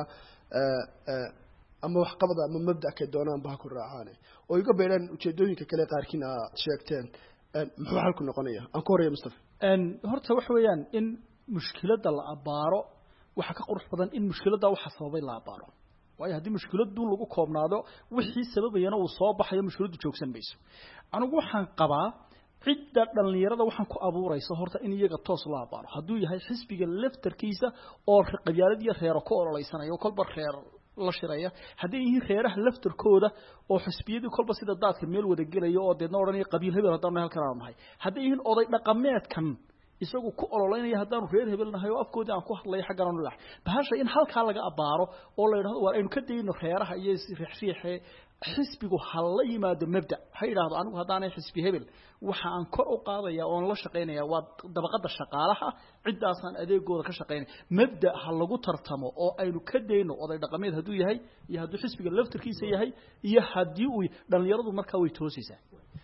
ama wax qabada ama mabda ka doonaan baa ku raacaan oo iga beelan ujeedooyinka kale qaarkiina sheegteen muxuu xalku noqonayaa aan ku horeeyo Mustafa horta waxa weeyaan in mushkiladda la abaaro waxa ka qurux badan in mushkiladda waxa sababay la abaaro waayo haddii mushkiladdu lagu koobnaado wixii sababayana uu soo baxayo mushkiladdu joogsan mayso anigu waxaan qabaa cidda dhalinyarada waxaan ku abuuraysa horta in iyaga toos loo abaaro hadduu yahay xisbiga laftarkiisa oo qabyaalad iyo reero ku ololeysanayo kolba reer la shiraya haddii yihiin reeraha laftarkooda oo xisbiyadii kolba sida daadka meel wada gelayo oo deedna odhanaya qabiil hebel haddaan halkan aan nahay haddii yihiin oday dhaqameedkan isagu ku ololeynaya haddaanu reer hebelnahay oo afkoodii aan ku hadlayo xaggan aan leeyahay bahasha in halkaa laga abaaro oo la yidhaahdo waa aynu ka dayno reeraha iyo riixriixe xisbigu hal la yimaado mabda ha yidhaahdo anigu haddaanay xisbi hebel waxa aan kor u qaadaya oon la shaqaynaya waa dabaqada shaqaalaha ciddaasaan adeegooda ka shaqaynaya mabda ha lagu tartamo oo aynu ka dayno oday dhaqameed hadduu yahay iyo hadduu xisbiga laftarkiisa yahay iyo haddii uu dhalinyaradu markaa way toosaysaa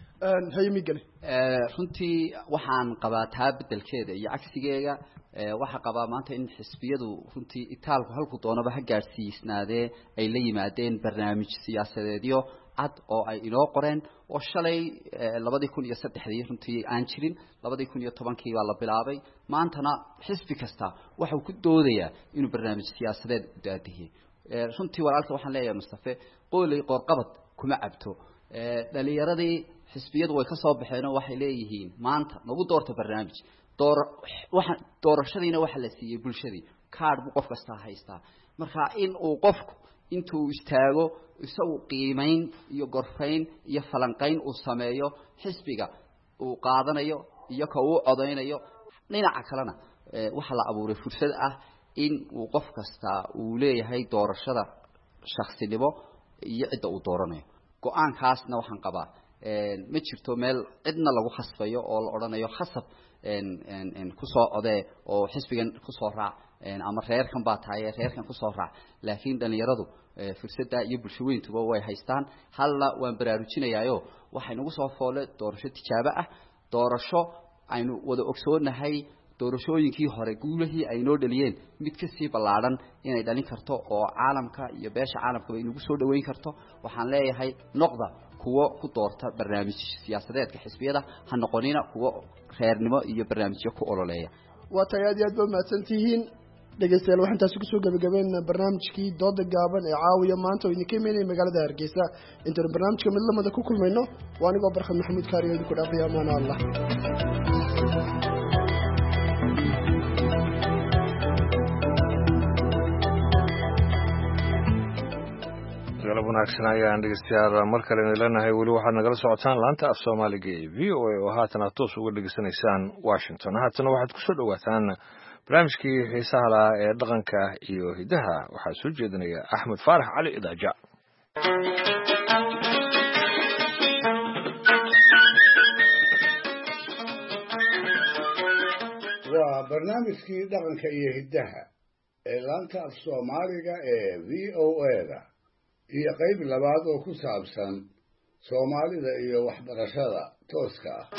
runtii waxaan qabaa taa bedelkeeda iyo cagsigeega waxaa qabaa maanta in xisbiyadu runtii itaalku halku doonaba ha gaadhsiisnaadee ay la yimaadeen barnaamij siyaasadeedyo cad oo ay inoo qoreen oo shalay 2003 runtii aan jirin 2010 baa la bilaabay maantana xisbi kasta waxuu ku doodayaa inuu barnaamij siyaasadeed u daadihiyay runtii walaalka waxaan leeyahay Mustafa qoolay qorqabad kuma cabto dhalinyaradii xisbiyadu way ka soo baxeen oo waxay leeyihiin maanta nagu doorta barnaamij doorashadiina waxa la siiyay bulshadii kaad buu qof kasta haystaa marka in uu qofku intuu istaago isagu qiimeyn iyo gorfayn iyo falanqayn uu sameeyo xisbiga uu qaadanayo iyo ka uu codeynayo dhinaca kalena waxa la abuuray fursad ah in uu qof kasta uu leeyahay doorashada shakhsinimo iyo cidda uu dooranayo go'aankaasna waxaan qabaa ma jirto meel cidna lagu khasbayo oo la oranayo khasab ku soo codee oo xisbigan ku soo raac ama reerkan baa tahay reerkan ku soo raac laakiin dhalinyaradu fursadda iyo bulshaweyntuba way haystaan halna waan baraarujinayaayo waxay nagu soo foole doorasho tijaabo ah doorasho aynu wada ogsoonahay doorashooyinkii hore guulihii ay noo dhaliyeen mid ka sii ballaaran inay dhalin karto oo caalamka iyo beesha caalamka ay nagu soo dhaweyn karto waxaan leeyahay noqda kuwa ku doorta barnaamij siyaasadeedka xisbiyada ha noqonina kuwa reernimo iyo barnaamijyo ku ololeeya waa tahay aad iyo aad baa mahadsantihiin dhegeystayaal waxaan taasi kusoo gabagabeynaa barnaamijkii dooda gaaban ee caawiya maanta oo idinka imaynaya magaalada Hargeysa intaan barnaamijka mid lamada ku kulmayno waa anigoo Barkad Maxamuud Kaariyo idinku dhaafaya amaana Allah galab wanaagsan ayaan dhegeystayaal mar kale leeyahay weli waxaad nagala socotaan laanta af Soomaaliga ee VOA oo haatan aad toos uga dhageysanaysaan Washington haatan waxaad ku soo dhawaataan barnaamijkii xiisaha leh ee dhaqanka iyo hidaha waxaa soo jeedinaya Axmed Faarax Cali Idaaja waa barnaamijkii dhaqanka iyo hidaha ee laanta af Soomaaliga ee VOA-da iyo qayb labaad oo ku saabsan Soomaalida iyo waxbarashada tooska ah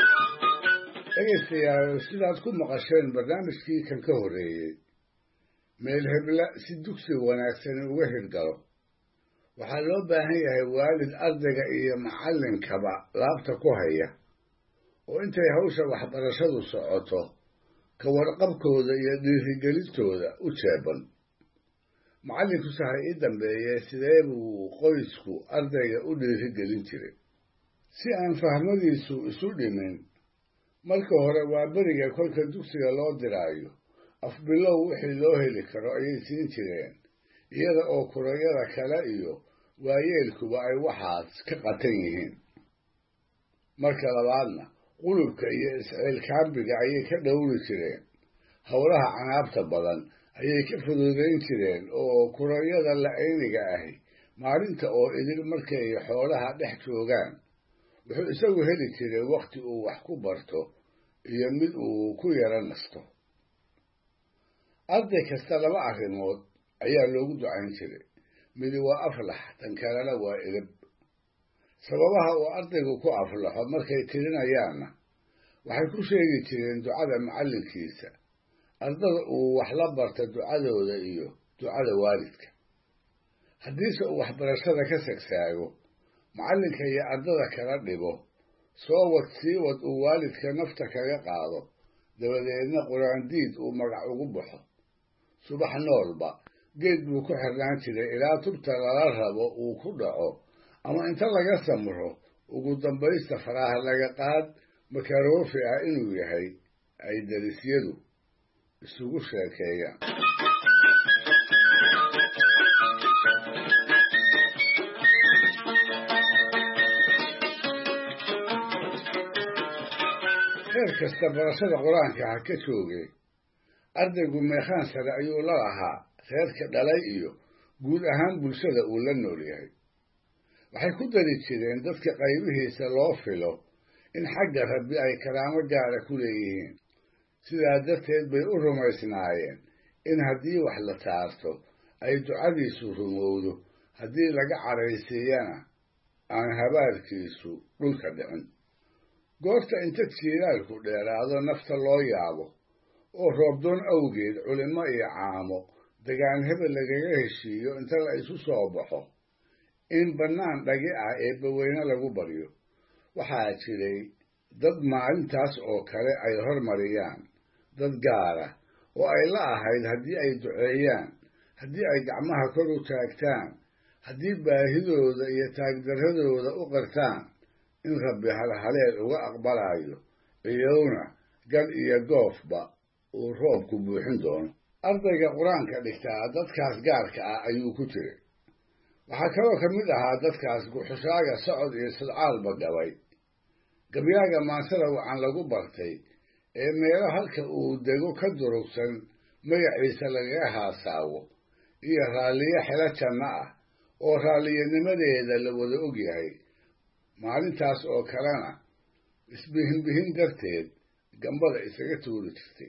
dhegeystayaal sidaad ku maqasheen barnaamijkii kan ka horreeyey meel hebla si dugsiga wanaagsani uga hirgalo waxaa loo baahan yahay waalid ardayga iyo macallinkaba laabta ku haya oo intay hawsha waxbarashadu socoto ka warqabkooda iyo dhiirigelintooda u jeeban macallinku sahay ii dambeeye sidee buu qoysku ardayga u dhiirigelin jiray si aan fahmadiisu isu dhimin marka hore waa beriga kolka dugsiga loo diraayo afbilow wixii loo heli karo ayay siin jireen iyada oo kurayada kale iyo waayeelkuba ay waxaas ka qatan yihiin marka labaadna qulubka iyo isciilkaambiga ayay ka dhowri jireen howlaha canaabta badan ayay ka fududayn jireen oo kurayada la-ayniga ahi maalinta oo idil markay xoolaha dhex joogaan wuxuu isagu heli jiray wakhti uu wax ku barto iyo mid uu ku yara nasto arday kasta laba arrimood ayaa loogu ducayn jiray midi waa aflax tan kalena waa edeb sababaha uu ardaygu ku aflaxo markay tirinayaanna waxay ku sheegi jireen ducada macallinkiisa ardada uu wax la barta ducadooda iyo ducada waalidka haddiise uu waxbarashada ka sagsaago macallinka iyo ardada kala dhibo soo wad sii wad uu waalidka nafta kaga qaado dabadeedna qur-aandiid uu magac ugu baxo subax noolba geed buu ku xirnaan jiray ilaa tubta lala rabo uu ku dhaco ama inta laga samro ugu dambaysta faraha laga qaad makaroofi ah inuu yahay ay darisyadu isugu sheekeeyaan heer kasta barashada qur-aanka ha ka joogay ardaygu meekhaan sare ayuu la lahaa reerka dhalay iyo guud ahaan bulshada uu la nool yahay waxay ku dari jireen dadka qaybihiisa loo filo in xagga rabbi ay karaamo gaara ku leeyihiin sidaa darteed bay u rumaysnaayeen in haddii wax la taarto ay ducadiisu rumowdo haddii laga caraysiiyana aan habaarkiisu dhulka dhicin goorta inta jiilaalku dheeraado nafta loo yaabo oo roobdoon awgeed culimo iyo caamo degaan hebel lagaga heshiiyo inta la isu soo baxo in bannaan dhagi ah eebbaweyne lagu baryo waxaa jiray dad maalintaas oo kale ay hormariyaan dad gaara oo ay la ahayd haddii ay duceeyaan haddii ay gacmaha kor u taagtaan haddii baahidooda iyo taagdarradooda u qartaan in rabbi halhaleel uga aqbalayo iyowna gal iyo goofba uu roobku buuxin doono ardayga qur-aanka dhigtaa dadkaas gaarka ah ayuu ku jiray waxaa kaloo ka mid ahaa dadkaas guxushaaga socod iyo sadcaalba gabay gabyaaga maansada wacan lagu bartay ee meelo halka uu dego ka durugsan magaciisa lagaga haasaawo iyo raalliye xelo janno ah oo raalliyanimadeeda la wada og yahay maalintaas oo kalena isbihinbihin darteed gambada isaga tuuri jirtay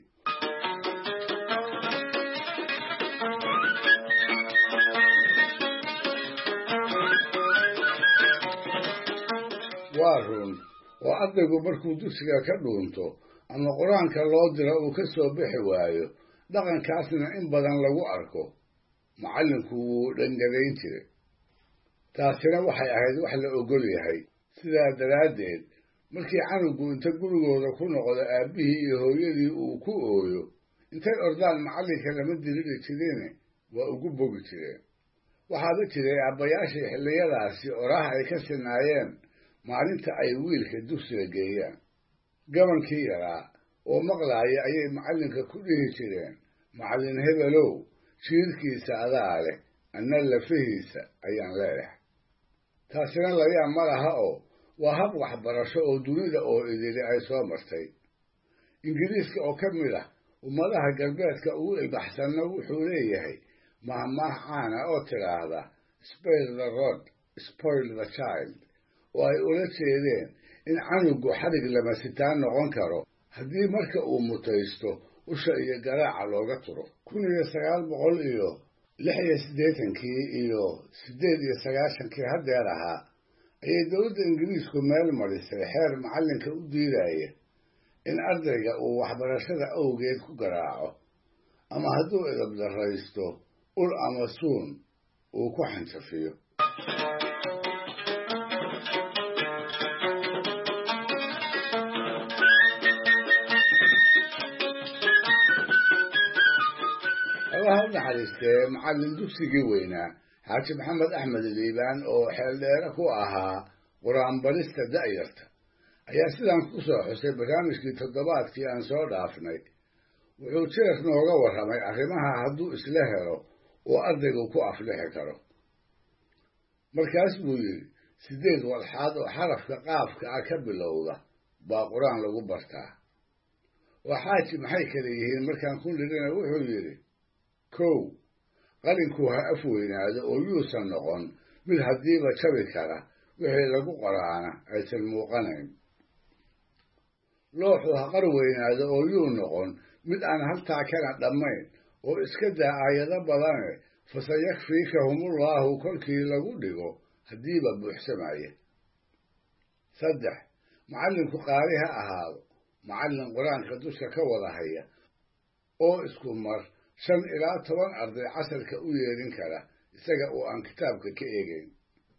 waa run oo ardaygu markuu dugsiga ka dhuunto ama qur-aanka loo diro uu ka soo bixi waayo dhaqankaasna in badan lagu arko macallinku wuu dhangadayn jiray taasina waxay ahayd wax la ogol yahay sidaa daraaddeed markii canugu inta gurigooda ku noqdo aabbihii iyo hooyadii uu ku ooyo intay ordaan macallinka lama diriri jirine waa ugu bogi jireen waxaaba jiray aabbayaashii xilliyadaasi oraha ay ka sinaayeen maalinta ay wiilka dugsiga geeyaan gabankii yaraa oo maqlaaya ayay macallinka ku dhihi jireen macallin hebelow jiirkiisa adaa leh anna lafihiisa ayaan leeyahay taasina layaab ma laha oo waa hab waxbarasho oo dunida oo idili ay soo martay ingiriiska oo ka mid ah ummadaha galbeedka ugu ilbaxsanna wuxuu leeyahay mahmaah caana oo tidhaahda spare the rod spoil the child oo ay ula jeedeen in canugu xadhig lama sitaan noqon karo haddii marka uu mutaysto usha iyo garaaca looga turo 1986 iyo 1998 haddeer ahaa ayay dowladda ingiriisku meel marisay xeer macallinka u diidaya in ardayga uu waxbarashada awgeed ku garaaco ama hadduu edab darraysto ul ama suun uu ku xanjafiyo. allaha u naxariistee macallin dugsigii weynaa xaaji maxamed axmed liibaan oo xeeldheere ku ahaa qur-aanbarista da'yarta ayaa sidaan ku soo xusay barnaamijkii toddobaadkii aan soo dhaafnay wuxuu jeer nooga warramay arrimaha hadduu isla helo oo ardaygu ku aflixi karo. markaas buu yidhi 8 walxaad oo xarafka qaafka ah ka bilowda baa qur-aan lagu bartaa. waa xaaji maxay kala yihiin markaan ku nidhina wuxuu yidhi 1 qalinku ha af weynaado oo yuusan noqon mid haddiiba jabi kara wixii lagu qoraana aysan muuqanayn. looxu ha qar weynaado oo yuu noqon mid aan haltaa kana dhammayn oo iska daa aayado badane fasayakfiikahumullaahu kolkii lagu dhigo haddiiba buuxsamaya. 3 macallinku qaari ha ahaado macallin qur-aanka dusha ka wada haya oo isku mar 5 ilaa 10 arday casarka u yeedhin kara isaga oo aan kitaabka ka eegayn.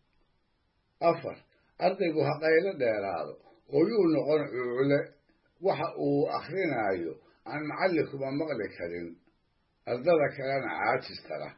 4 ardaygu ha qaylo dheeraado oo yuu noqon cuucle waxa uu akrinaayo aan macallinkuba maqli karin ardada kalena caajis tara.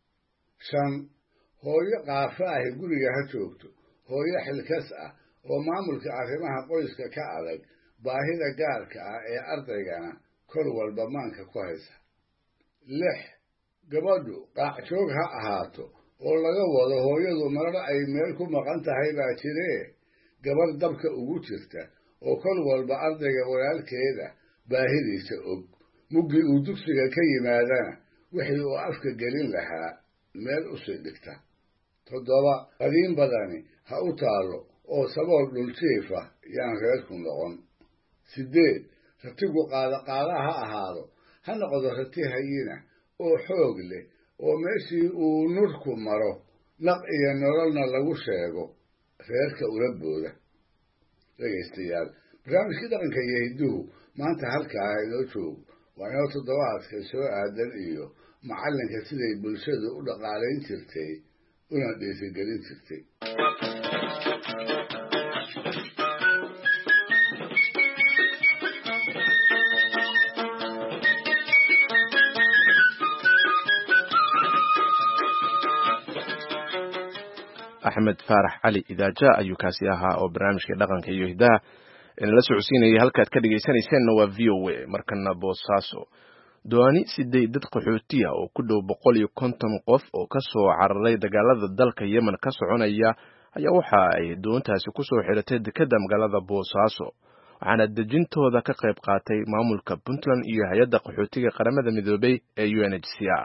5 hooyo qaafa ahi guriga ha joogto hooyo xilkas ah oo maamulka arrimaha qoyska ka adag baahida gaarka ah ee ardaygana kor walba maanka ku haysa. 6 gabadhu qaac joog ha ahaato oo laga wado hooyadu marar ay meel ku maqan tahay baa jiree gabadh dabka ugu jirta oo kol walba ardayga walaalkeeda baahidiisa og muggii uu dugsiga ka yimaadana wixii uu afka gelin lahaa meel u sii dhigta. 7 qadiin badani ha u taalo oo sabool dhuljiifa yaan reerku noqon. 8 ratigu qaada ha ahaado ha noqdo rati hayina oo xoog leh oo meeshii uu nurku maro naq iyo nololna lagu sheego reerka ula booda. dhegaystayaal barnaamijkii dhaqanka iyo hidduhu maanta halkaa inoo joogo waa inoo toddobaadka soo aadan iyo macallinka siday bulshadu u dhaqaalayn jirtay una dhiirigelin jirtay. axmed faarax cali idaaja ayuu kaasi ahaa oo barnaamijka dhaqanka iyo hidaha la socodsiinayay. halkaad ka dhegaysanayseena waa v o a. markana boosaaso dooni siday dad qaxootiya oo ku dhow 150 qof oo ka soo cararay dagaalada dalka Yemen ka soconaya ayaa waxa ay doontaasi ku soo xiratay dekedda magaalada Boosaaso waxaana dejintooda ka qayb qaatay maamulka Puntland iyo hay'adda qaxootiga qaramada midoobay ee UNHCR.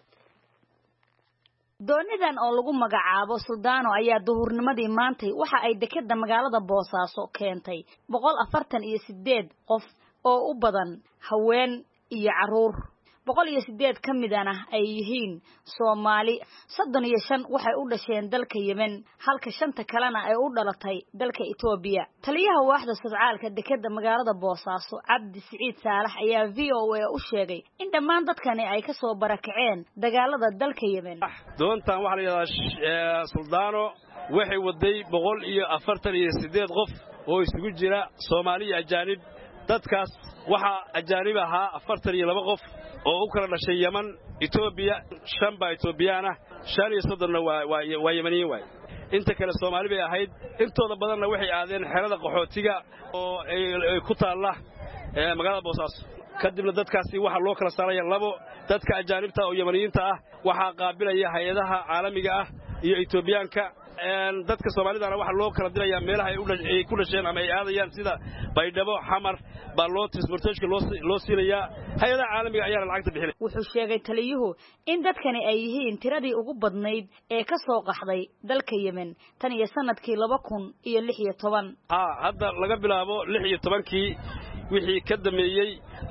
doonidan oo lagu magacaabo Suldaano ayaa duhurnimadii maantay waxa ay dekedda magaalada Boosaaso keentay 148 qof oo u badan haween iyo caruur. 108 ka midana ay yihiin Soomaali, 35 waxay u dhasheen dalka Yemen, halka 5 kalena ay u dhalatay dalka Itoobiya. Taliyaha waaxda socdaalka dekedda magaalada Boosaaso, Cabdi Siciid Saalax ayaa VOA u sheegay in dhammaan dadkani ay ka soo barakaceen dagaalada dalka Yemen. doontan waxa la yiraahdaa Suldaano waxay waday 148 qof oo isugu jira Soomaali iyo ajaanib. dadkaas waxa ajaanib ahaa 42 qof oo u kala dhashay Yemen, Itoobiya, 5 baa Itoobiyaan ah, 35 waa Yemeniyiin waay. inta kale Soomaali bay ahayd. intooda badanna waxay aadeen xerada qaxootiga oo ay ku taala magaalada Boosaaso. kadibna dadkaasi waxa loo kala saaray 2 dadka ajaanibta oo Yemeniyiinta ah waxa qaabilaya hay'adaha caalamiga ah iyo Itoobiyaanka. dadka Soomaalidana waxa loo kala dirayaa meelaha ay ku dhasheen ama ay aadayaan sida Baydhabo, Xamar, Balootis, Murtashka loo siinayaa. hay'adaha caalamiga ayaa lacagta bixinay. wuxuu sheegay taliyuhu in dadkani ay yihiin tiradii ugu badnayd ee ka soo qaxday dalka Yemen tan iyo sanadkii 2016. hadda laga bilaabo 16kii wixii ka dameeyay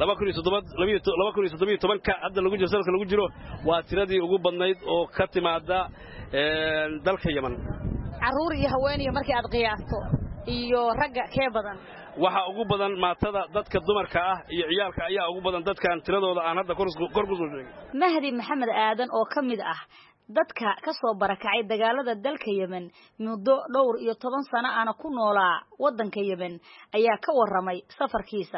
2017 hadda lagu jiro sanadka lagu jiro waa tiradii ugu badnayd oo ka timaada dalka Yemen. caruur iyo haween iyo markii aad qiyaasto iyo ragga kee badan waxa ugu badan maatada dadka dumarka ah iyo ciyaalka ayaa ugu badan dadkan tiradooda aan hadda kor ku soo sheegay. Mahdi Maxamed Aadan oo ka mid ah dadka ka soo barakacay dagaalada dalka Yemen muddo dhowr iyo 10 sano ana ku noolaa wadanka Yemen ayaa ka waramay safarkiisa.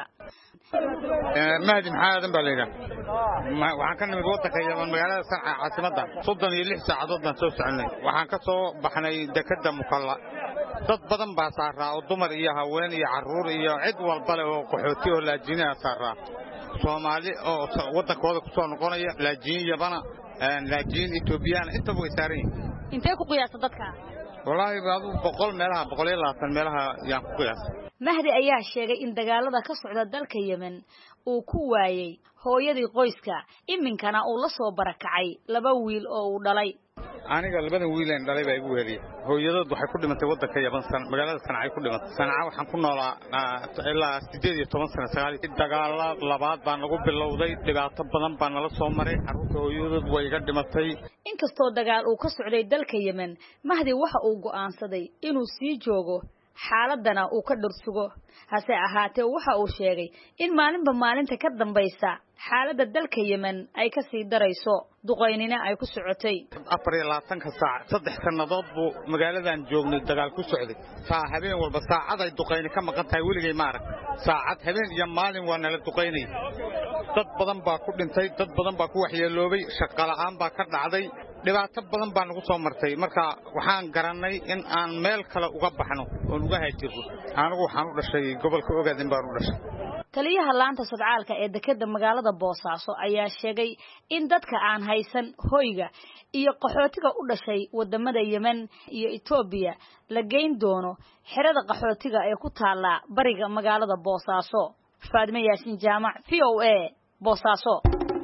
Mahdi Maxamed Aadan baleega waxaan ka nimid wadanka Yemen magaalada Sanca caasimadda 36 saacadood baan soo soconay waxaan ka soo baxnay dekada Mukalla dad badan baa saaraa oo dumar iyo haween iyo caruur iyo cid walba leh oo qaxooti oo laajinaya saaraa Soomaali oo wadankooda ku soo noqonaya laajin Yabana laajiin Ethiopian inta way saareen intee ku qiyaasta dadka wallahi baadu 100 meelaha 120 meelaha yaan ku qiyaas Mahdi ayaa sheegay in dagaalada ka socda dalka Yemen uu ku waayay hooyadii qoyska iminkana uu la soo barakacay 2 wiil oo uu dhalay aniga 2 wiil aan dhalay baa igu weeliyay hooyadood waxay ku dhimatay wadanka Yemen magaalada Sanca ku dhimatay Sanca waxaan ku noolaa ilaa 18 sano sagaal dagaalada labaad baan lagu bilowday dhibaato badan baan nala soo maray carruurta hooyadood way iga dhimatay inkastoo dagaal uu ka socday dalka Yemen Mahdi waxa uu go'aansaday inuu sii joogo xaaladana uu ka dhursugo hase ahaatee waxa uu sheegay in maalinba maalinta ka dambaysa xaaladda dalka Yemen ay ka sii darayso duqeynina ay ku socotay 24 saac 3 sanadood buu magaaladan joognay dagaal ku socday habeen walba saacad ay duqeyni ka maqan tahay weligay ma arag saacad habeen iyo maalin waa nala duqeynay dad badan baa ku dhintay dad badan baa ku waxyeeloobay shaqo la'aan baa ka dhacday dhibaato badan baa nagu soo martay marka waxaan garanay in aan meel kale uga baxno oo uga haajirno anigu waxaan u dhashay gobolka Ogaadin baan u dhashay taliyaha laanta sadcaalka ee dekada magaalada Boosaaso ayaa sheegay in dadka aan haysan hoyga iyo qaxootiga u dhashay wadamada Yemen iyo Ethiopia la geyn doono xirada qaxootiga ee ku taala bariga magaalada Boosaaso Faadime Yaasin Jaamac VOA Boosaaso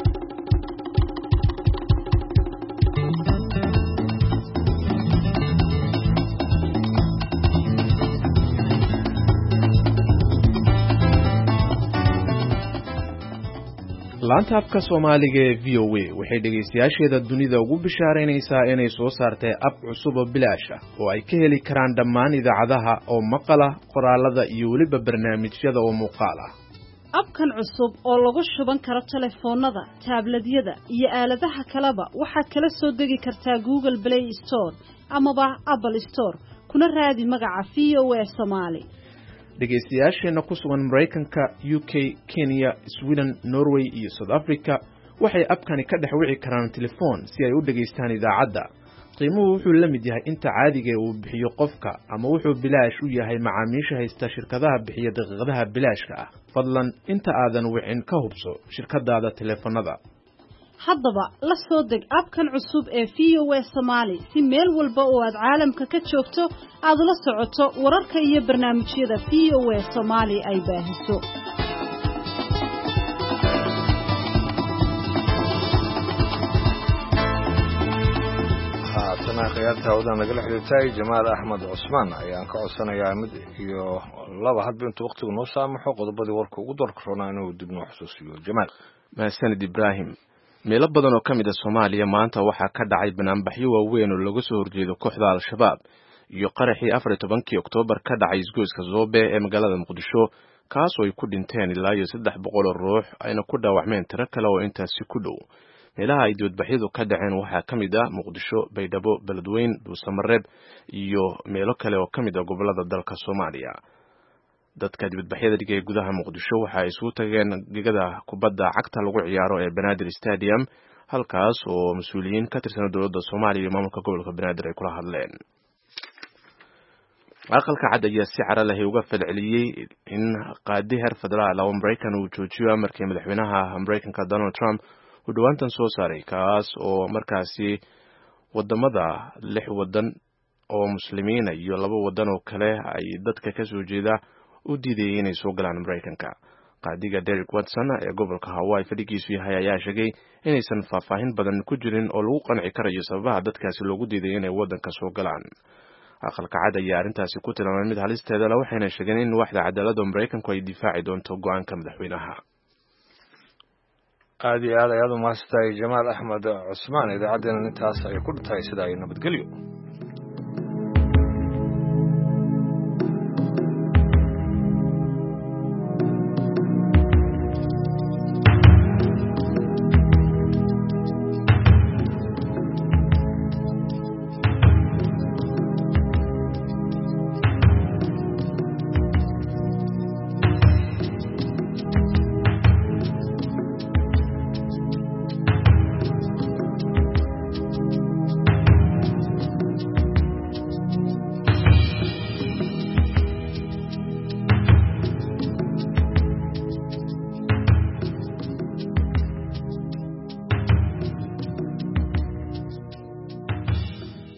laanta afka Soomaaliga ee VOA waxay dhageystayaasheeda dunida ugu bishaareynaysaa inay soo saartay app cusub oo bilaash ah oo ay ka heli karaan dhammaan idaacadaha oo maqala qoraalada iyo waliba barnaamijyada oo muuqaal ah abkan cusub oo lagu shuban karo telefoonada tabletyada iyo aaladaha kaleba waxaad kala soo degi kartaa Google Play Store amaba Apple Store kuna raadi magaca VOA Somali dhageystayaasheena ku sugan Mareykanka, UK, Kenya, Sweden, Norway iyo South Africa waxay abkani ka dhex wici karaan telefoon si ay u dhageystaan idaacadda. Qiimuhu wuxuu la mid yahay inta caadiga uu bixiyo qofka ama wuxuu bilaash u yahay macaamiisha haysta shirkadaha bixiya daqiiqadaha bilaashka ah. Fadlan inta aadan wicin ka hubso shirkadaada telefoonada. haddaba la soo deg abkan cusub ee VOA Somali si meel walba oo aad caalamka ka joogto aad ula socoto wararka iyo barnaamijyada VOA Somali ay baahiso khiyaarta wadan nagala xiriirtay Jamaal Axmed Cusmaan ayaan ka codsanayaa mid iyo laba hadba inta waqtigu noo saamaxo qodobadii warka ugu doorkarona inuu dib noo xusuusiyo Jamaal mahadsanid Ibrahim meelo badan oo kamid ah Soomaaliya maanta waxaa ka dhacay banaanbaxyo waaweyn oo laga soo horjeedo kooxda Al-Shabaab iyo qaraxii 14 Oktoobar ka dhacay isgoyska Zoobe ee magaalada Muqdisho kaas oo ay ku dhinteen ilaa 300 ruux ayna ku dhaawacmeen tiro kale oo intaasi ku dhow meelaha ay dibadbaxyadu ka dhaceen waxaa kamid ah Muqdisho, Baydhabo, Beledweyne, Dhuusamareeb iyo meelo kale oo kamid ah gobolada dalka Soomaaliya dadka dibadbaxyada dhigay gudaha Muqdisho waxa ay isugu tageen gegada kubadda cagta lagu ciyaaro ee Banaadir Stadium halkaas oo mas'uuliyiin ka tirsan dowladda Soomaaliya iyo maamulka gobolka Banaadir ay kula hadleen aqalka cad ayaa si cara leh uga falceliyay in qaadi heer federaal oo Mareykan uu joojiyo amarkii madaxweynaha Mareykanka Donald Trump uu dhawaantan soo saaray kaas oo markaasi wadamada 6 wadan oo muslimiin iyo 2 wadan oo kale ay dadka ka soo jeeda u diiday inay soo galaan Mareykanka qaadiga Derek Watson ee gobolka Hawaii fadhigiisu yahay ayaa sheegay inaysan faahfaahin badan ku jirin oo lagu qanci karayo sababaha dadkaasi loogu diiday inay wadanka soo galaan aqalka cad ayaa arrintaasi ku tilmaamay mid halisteeda la waxayna sheegeen in waaxda cadaaladda Mareykanku ay difaaci doonto go'aanka madaxweynaha aad iyo aad ayaad u mahadsantahay Jamaal Axmed Cusmaan idaacaddeena intaas ay ku dhintay sida ay nabadgelyo